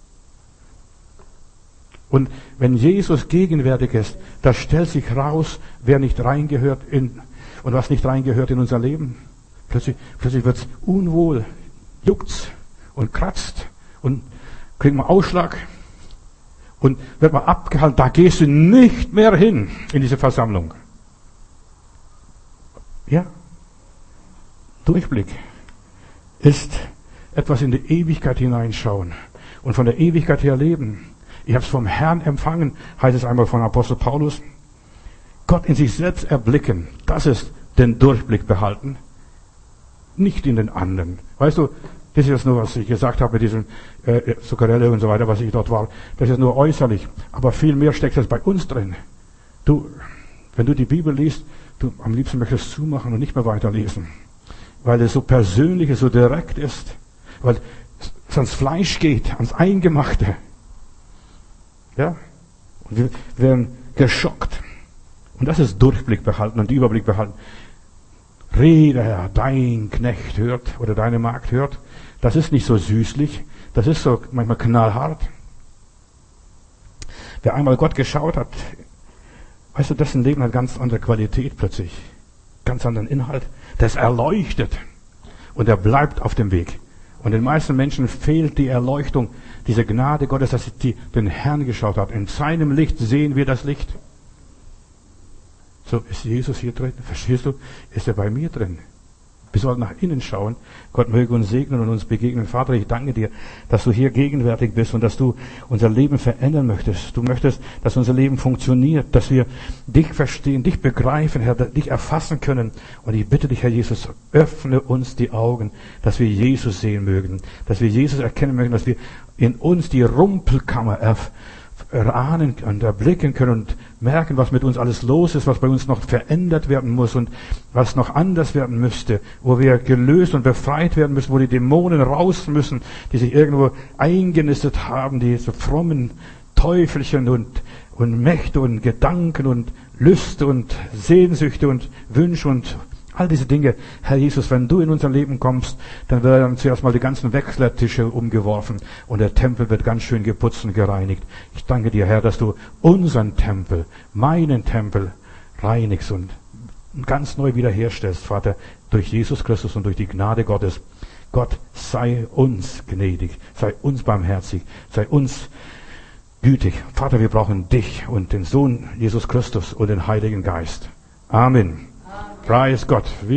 Und wenn Jesus gegenwärtig ist, da stellt sich raus, wer nicht reingehört und was nicht reingehört in unser Leben. Plötzlich wird's unwohl, juckt's und kratzt und kriegt man Ausschlag und wird man abgehalten. Da gehst du nicht mehr hin in diese Versammlung. Ja, Durchblick ist etwas in die Ewigkeit hineinschauen und von der Ewigkeit her leben. Ich habe es vom Herrn empfangen, heißt es einmal von Apostel Paulus. Gott in sich selbst erblicken, das ist den Durchblick behalten, nicht in den anderen. Weißt du, das ist jetzt nur, was ich gesagt habe mit diesem Zuccarelli und so weiter, was ich dort war. Das ist nur äußerlich, aber viel mehr steckt das bei uns drin. Wenn du die Bibel liest, am liebsten möchtest du zumachen und nicht mehr weiterlesen, weil es so persönlich ist, so direkt ist, weil es ans Fleisch geht, ans Eingemachte. Ja, und wir werden geschockt. Und das ist Durchblick behalten und Überblick behalten. Rede, Herr, dein Knecht hört oder deine Magd hört. Das ist nicht so süßlich, das ist so manchmal knallhart. Wer einmal Gott geschaut hat, weißt du, dessen Leben hat ganz andere Qualität plötzlich, ganz anderen Inhalt. Das erleuchtet und er bleibt auf dem Weg. Und den meisten Menschen fehlt die Erleuchtung, diese Gnade Gottes, dass sie den Herrn geschaut hat. In seinem Licht sehen wir das Licht. So, ist Jesus hier drin? Verstehst du? Ist er bei mir drin? Wir sollen nach innen schauen. Gott möge uns segnen und uns begegnen. Vater, ich danke dir, dass du hier gegenwärtig bist und dass du unser Leben verändern möchtest. Du möchtest, dass unser Leben funktioniert, dass wir dich verstehen, dich begreifen, Herr, dich erfassen können. Und ich bitte dich, Herr Jesus, öffne uns die Augen, dass wir Jesus sehen mögen, dass wir Jesus erkennen mögen, dass wir in uns die Rumpelkammer erahnen und erblicken können und merken, was mit uns alles los ist, was bei uns noch verändert werden muss und was noch anders werden müsste, wo wir gelöst und befreit werden müssen, wo die Dämonen raus müssen, die sich irgendwo eingenistet haben, die so frommen Teufelchen und Mächte und Gedanken und Lüste und Sehnsüchte und Wünsche und all diese Dinge. Herr Jesus, wenn du in unser Leben kommst, dann werden zuerst mal die ganzen Wechseltische umgeworfen und der Tempel wird ganz schön geputzt und gereinigt. Ich danke dir, Herr, dass du unseren Tempel, meinen Tempel reinigst und ganz neu wiederherstellst, Vater, durch Jesus Christus und durch die Gnade Gottes. Gott, sei uns gnädig, sei uns barmherzig, sei uns gütig. Vater, wir brauchen dich und den Sohn Jesus Christus und den Heiligen Geist. Amen. Preis Gott.